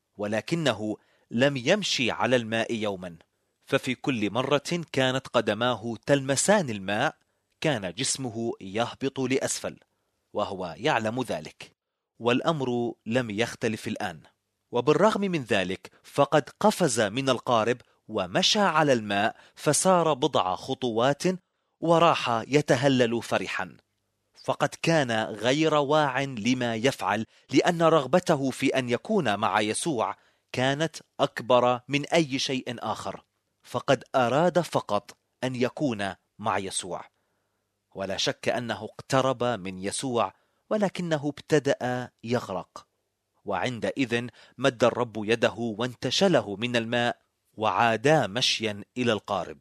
ولكنه لم يمشي على الماء يوما. ففي كل مرة كانت قدماه تلمسان الماء كان جسمه يهبط لأسفل، وهو يعلم ذلك. والأمر لم يختلف الآن. وبالرغم من ذلك فقد قفز من القارب ومشى على الماء، فسار بضع خطوات وراح يتهلل فرحا. فقد كان غير واع لما يفعل، لأن رغبته في أن يكون مع يسوع كانت أكبر من أي شيء آخر. فقد أراد فقط أن يكون مع يسوع. ولا شك أنه اقترب من يسوع، ولكنه ابتدأ يغرق. وعندئذ مد الرب يده وانتشله من الماء وعادا مشيا إلى القارب.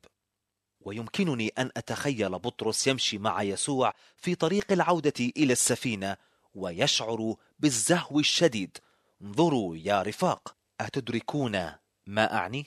ويمكنني أن أتخيل بطرس يمشي مع يسوع في طريق العودة إلى السفينة ويشعر بالزهو الشديد. انظروا يا رفاق، أتدركون ما أعني؟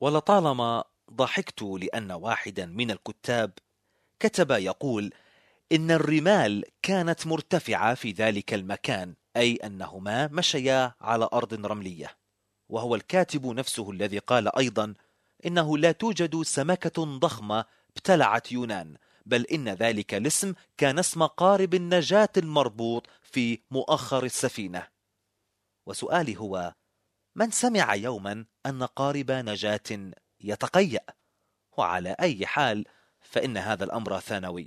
ولطالما ضحكت لأن واحدا من الكتاب كتب يقول إن الرمال كانت مرتفعة في ذلك المكان، أي أنهما مشيا على أرض رملية. وهو الكاتب نفسه الذي قال أيضا إنه لا توجد سمكة ضخمة ابتلعت يونان، بل إن ذلك الاسم كان اسم قارب النجاة المربوط في مؤخر السفينة. وسؤالي هو: من سمع يوما أن قارب نجاة يتقيأ؟ وعلى أي حال فإن هذا الأمر ثانوي.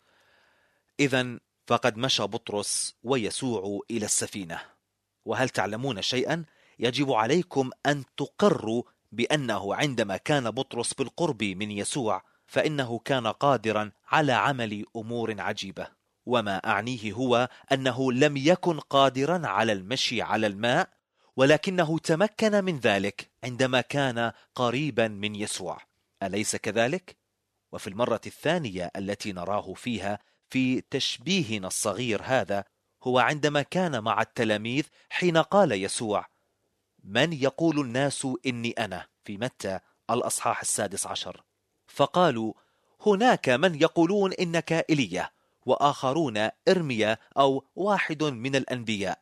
إذن فقد مشى بطرس ويسوع إلى السفينة. وهل تعلمون شيئا؟ يجب عليكم أن تقروا بأنه عندما كان بطرس بالقرب من يسوع فإنه كان قادرا على عمل أمور عجيبة. وما أعنيه هو أنه لم يكن قادرا على المشي على الماء، ولكنه تمكن من ذلك عندما كان قريبا من يسوع، أليس كذلك؟ وفي المرة الثانية التي نراه فيها في تشبيهنا الصغير هذا هو عندما كان مع التلاميذ حين قال يسوع: من يقول الناس إني أنا؟ في متى الأصحاح السادس عشر. فقالوا: هناك من يقولون إنك إيليا، وآخرون إرميا أو واحد من الأنبياء.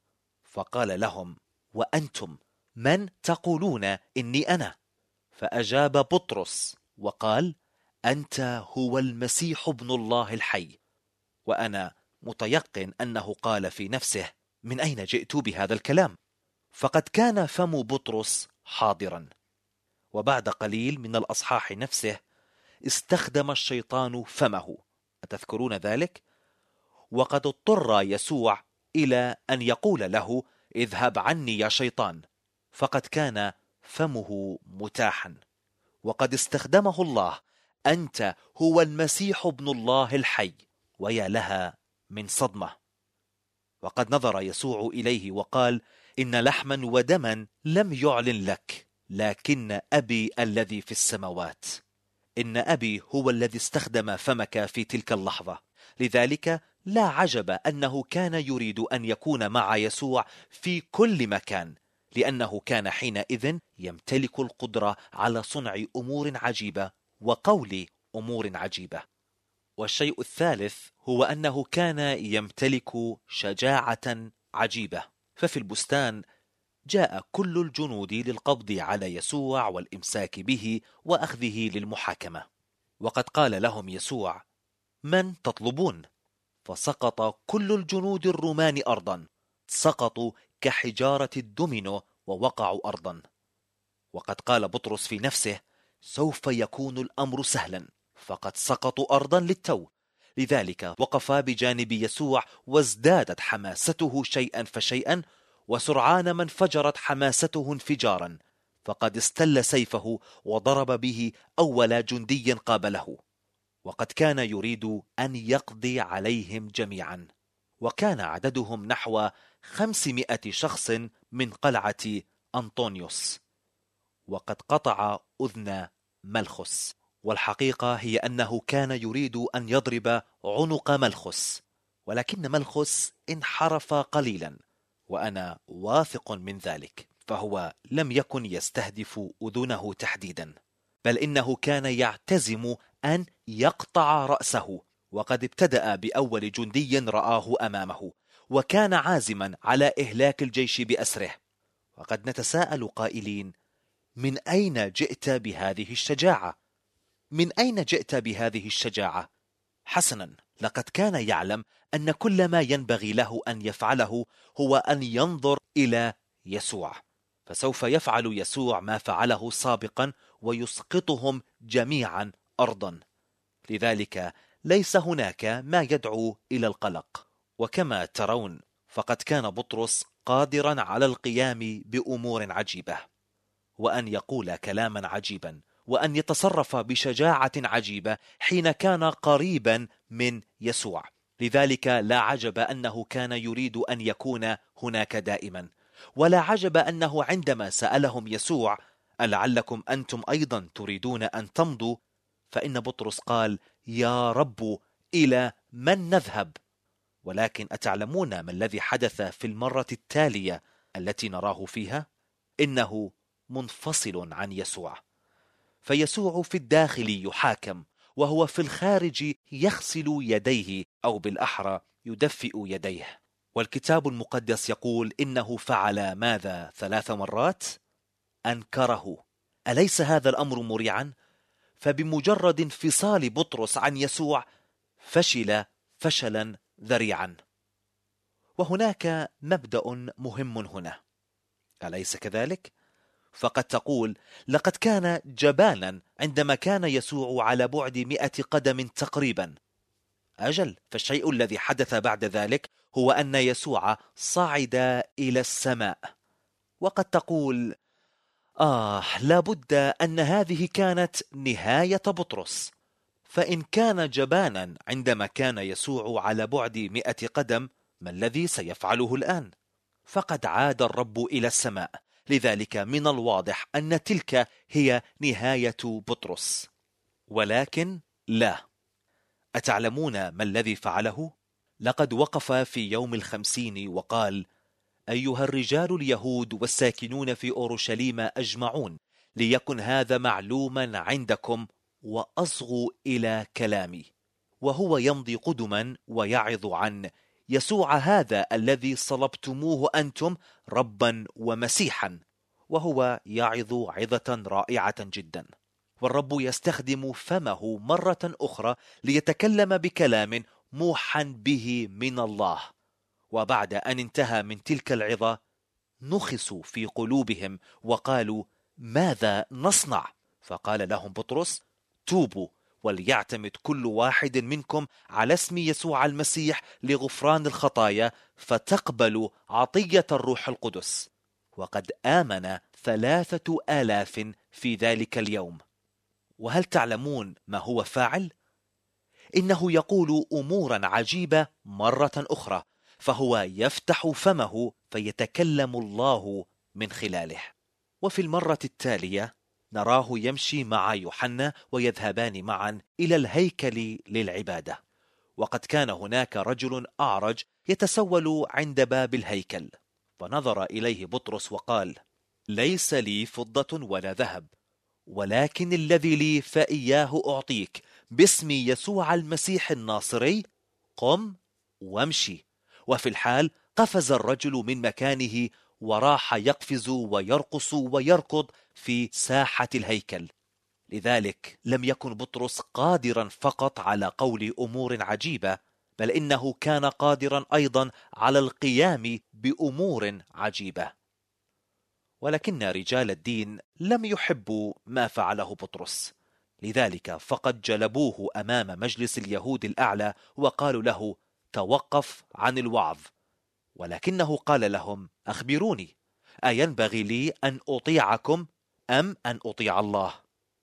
فقال لهم: وأنتم من تقولون إني أنا؟ فأجاب بطرس وقال: أنت هو المسيح ابن الله الحي. وأنا متيقن أنه قال في نفسه: من أين جئت بهذا الكلام؟ فقد كان فم بطرس حاضرا. وبعد قليل من الأصحاح نفسه استخدم الشيطان فمه، أتذكرون ذلك؟ وقد اضطر يسوع إلى أن يقول له: اذهب عني يا شيطان، فقد كان فمه متاحا. وقد استخدمه الله: أنت هو المسيح ابن الله الحي. ويا لها من صدمة. وقد نظر يسوع إليه وقال: إن لحما ودما لم يعلن لك، لكن أبي الذي في السماوات. إن أبي هو الذي استخدم فمك في تلك اللحظة، لذلك لا عجب أنه كان يريد أن يكون مع يسوع في كل مكان، لأنه كان حينئذ يمتلك القدرة على صنع أمور عجيبة وقول أمور عجيبة. والشيء الثالث هو أنه كان يمتلك شجاعة عجيبة. ففي البستان جاء كل الجنود للقبض على يسوع والإمساك به وأخذه للمحاكمة. وقد قال لهم يسوع: من تطلبون؟ فسقط كل الجنود الرومان أرضا، سقطوا كحجارة الدومينو ووقعوا أرضا. وقد قال بطرس في نفسه: سوف يكون الأمر سهلا، فقد سقطوا أرضا للتو. لذلك وقف بجانب يسوع وازدادت حماسته شيئا فشيئا، وسرعان ما انفجرت حماسته انفجارا، فقد استل سيفه وضرب به أول جندي قابله. وقد كان يريد أن يقضي عليهم جميعا، وكان عددهم نحو خمسمائة شخص من قلعة أنطونيوس. وقد قطع أذن ملخس، والحقيقة هي أنه كان يريد أن يضرب عنق ملخس، ولكن ملخس انحرف قليلا، وأنا واثق من ذلك، فهو لم يكن يستهدف أذنه تحديدا، بل إنه كان يعتزم أن يقطع رأسه. وقد ابتدأ بأول جندي رآه أمامه، وكان عازما على إهلاك الجيش بأسره. وقد نتساءل قائلين: من أين جئت بهذه الشجاعة؟ من أين جئت بهذه الشجاعة؟ حسنا، لقد كان يعلم أن كل ما ينبغي له أن يفعله هو أن ينظر إلى يسوع، فسوف يفعل يسوع ما فعله سابقا ويسقطهم جميعا أرضا. لذلك ليس هناك ما يدعو إلى القلق. وكما ترون فقد كان بطرس قادرا على القيام بأمور عجيبة، وأن يقول كلاما عجيبا، وأن يتصرف بشجاعة عجيبة حين كان قريبا من يسوع. لذلك لا عجب أنه كان يريد أن يكون هناك دائما، ولا عجب أنه عندما سألهم يسوع: ألعلكم أنتم أيضا تريدون أن تمضوا؟ فإن بطرس قال: يا رب، إلى من نذهب؟ ولكن أتعلمون ما الذي حدث في المرة التالية التي نراه فيها؟ إنه منفصل عن يسوع، فيسوع في الداخل يحاكم، وهو في الخارج يغسل يديه، أو بالأحرى يدفئ يديه. والكتاب المقدس يقول إنه فعل ماذا ثلاث مرات؟ أنكره. أليس هذا الأمر مريعا؟ فبمجرد انفصال بطرس عن يسوع فشل فشلا ذريعا. وهناك مبدأ مهم هنا، أليس كذلك؟ فقد تقول لقد كان جبانا عندما كان يسوع على بعد مئة قدم تقريبا. أجل، فالشيء الذي حدث بعد ذلك هو أن يسوع صعد إلى السماء. وقد تقول آه لابد أن هذه كانت نهاية بطرس، فإن كان جبانا عندما كان يسوع على بعد مئة قدم، ما الذي سيفعله الآن؟ فقد عاد الرب إلى السماء، لذلك من الواضح أن تلك هي نهاية بطرس. ولكن لا. أتعلمون ما الذي فعله؟ لقد وقف في يوم الخمسين وقال: أيها الرجال اليهود والساكنون في أورشليم أجمعون، ليكن هذا معلوما عندكم وأصغوا إلى كلامي. وهو يمضي قدما ويعظ عن يسوع هذا الذي صلبتموه أنتم ربا ومسيحا، وهو يعظ عظة رائعة جدا. والرب يستخدم فمه مرة أخرى ليتكلم بكلام موحى به من الله. وبعد أن انتهى من تلك العظة نخسوا في قلوبهم وقالوا: ماذا نصنع؟ فقال لهم بطرس: توبوا وليعتمد كل واحد منكم على اسم يسوع المسيح لغفران الخطايا، فتقبلوا عطية الروح القدس. وقد آمن ثلاثة آلاف في ذلك اليوم. وهل تعلمون ما هو فاعل؟ إنه يقول أمورا عجيبة مرة أخرى، فهو يفتح فمه فيتكلم الله من خلاله. وفي المرة التالية نراه يمشي مع يوحنا ويذهبان معا إلى الهيكل للعبادة. وقد كان هناك رجل أعرج يتسول عند باب الهيكل، فنظر إليه بطرس وقال: ليس لي فضة ولا ذهب، ولكن الذي لي فإياه أعطيك. باسم يسوع المسيح الناصري قم وامشي. وفي الحال قفز الرجل من مكانه وراح يقفز ويرقص ويركض في ساحة الهيكل. لذلك لم يكن بطرس قادرا فقط على قول أمور عجيبة، بل إنه كان قادرا أيضا على القيام بأمور عجيبة. ولكن رجال الدين لم يحبوا ما فعله بطرس، لذلك فقد جلبوه أمام مجلس اليهود الأعلى وقالوا له: توقف عن الوعظ. ولكنه قال لهم: أخبروني، أينبغي لي أن أطيعكم أم أن أطيع الله؟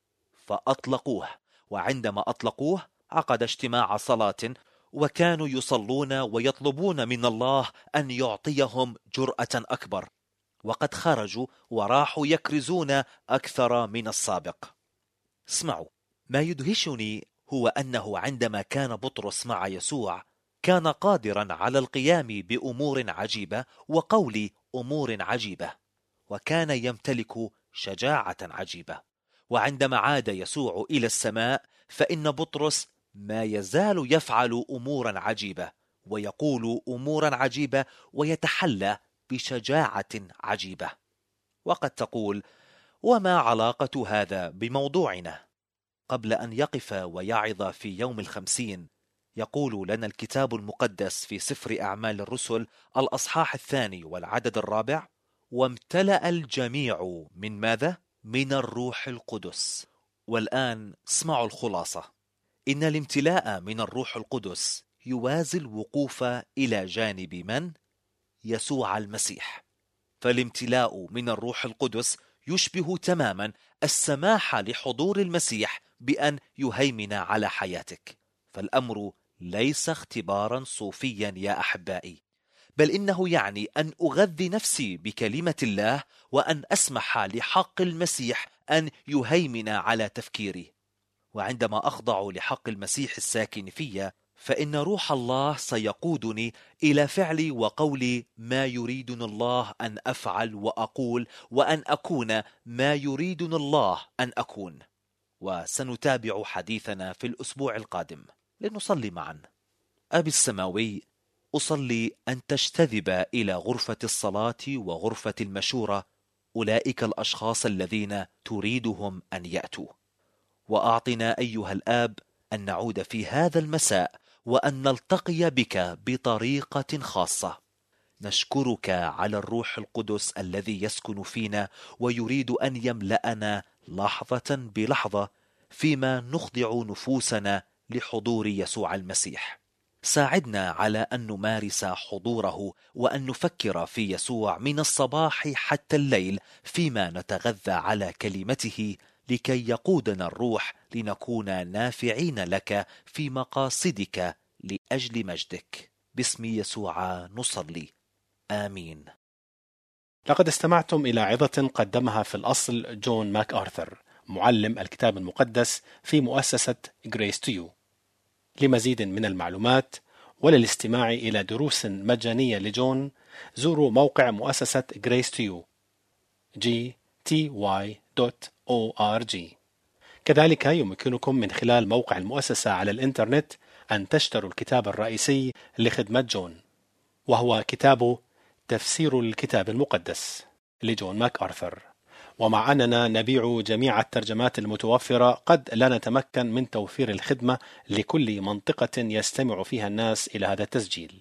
فأطلقوه. وعندما أطلقوه عقد اجتماع صلاة، وكانوا يصلون ويطلبون من الله أن يعطيهم جرأة أكبر. وقد خرجوا وراحوا يكرزون أكثر من السابق. اسمعوا، ما يدهشني هو أنه عندما كان بطرس مع يسوع كان قادرا على القيام بأمور عجيبة وقول أمور عجيبة، وكان يمتلك شجاعة عجيبة. وعندما عاد يسوع إلى السماء فإن بطرس ما يزال يفعل أمورا عجيبة ويقول أمورا عجيبة ويتحلى بشجاعة عجيبة. وقد تقول: وما علاقة هذا بموضوعنا؟ قبل أن يقف ويعظ في يوم الخمسين يقول لنا الكتاب المقدس في سفر أعمال الرسل الأصحاح الثاني والعدد الرابع: وامتلأ الجميع من ماذا؟ من الروح القدس. والآن اسمعوا الخلاصة: إن الامتلاء من الروح القدس يوازي الوقوف إلى جانب من؟ يسوع المسيح. فالامتلاء من الروح القدس يشبه تماما السماح لحضور المسيح بأن يهيمن على حياتك. فالأمر ليس اختبارا صوفيا يا أحبائي، بل إنه يعني أن أغذي نفسي بكلمة الله وأن أسمح لحق المسيح أن يهيمن على تفكيري. وعندما أخضع لحق المسيح الساكن في، فإن روح الله سيقودني إلى فعل وقول ما يريدني الله أن أفعل وأقول، وأن أكون ما يريدني الله أن أكون. وسنتابع حديثنا في الأسبوع القادم. لنصلي معا. أبي السماوي، أصلي أن تجتذب إلى غرفة الصلاة وغرفة المشورة أولئك الأشخاص الذين تريدهم أن يأتوا، وأعطنا أيها الآب أن نعود في هذا المساء وأن نلتقي بك بطريقة خاصة. نشكرك على الروح القدس الذي يسكن فينا ويريد أن يملأنا لحظة بلحظة فيما نخضع نفوسنا لحضور يسوع المسيح. ساعدنا على أن نمارس حضوره وأن نفكر في يسوع من الصباح حتى الليل فيما نتغذى على كلمته، لكي يقودنا الروح لنكون نافعين لك في مقاصدك لأجل مجدك. باسم يسوع نصلي، آمين. لقد استمعتم إلى عظة قدمها في الأصل جون ماك آرثر، معلم الكتاب المقدس في مؤسسة Grace to You. لمزيد من المعلومات وللاستماع إلى دروس مجانية لجون، زوروا موقع مؤسسة Grace to You جي تي واي دوت أو آر جي. كذلك يمكنكم من خلال موقع المؤسسة على الإنترنت أن تشتروا الكتاب الرئيسي لخدمة جون، وهو كتاب تفسير الكتاب المقدس لجون ماك آرثر. ومع أننا نبيع جميع الترجمات المتوفرة، قد لا نتمكن من توفير الخدمة لكل منطقة يستمع فيها الناس إلى هذا التسجيل.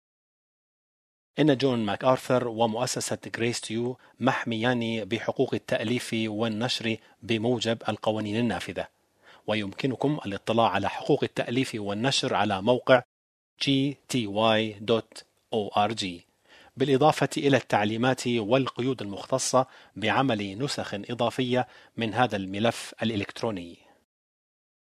إن جون ماك آرثر ومؤسسة Grace to You محميان بحقوق التأليف والنشر بموجب القوانين النافذة، ويمكنكم الاطلاع على حقوق التأليف والنشر على موقع جي تي واي دوت أو آر جي، بالإضافة إلى التعليمات والقيود المختصة بعمل نسخ إضافية من هذا الملف الإلكتروني.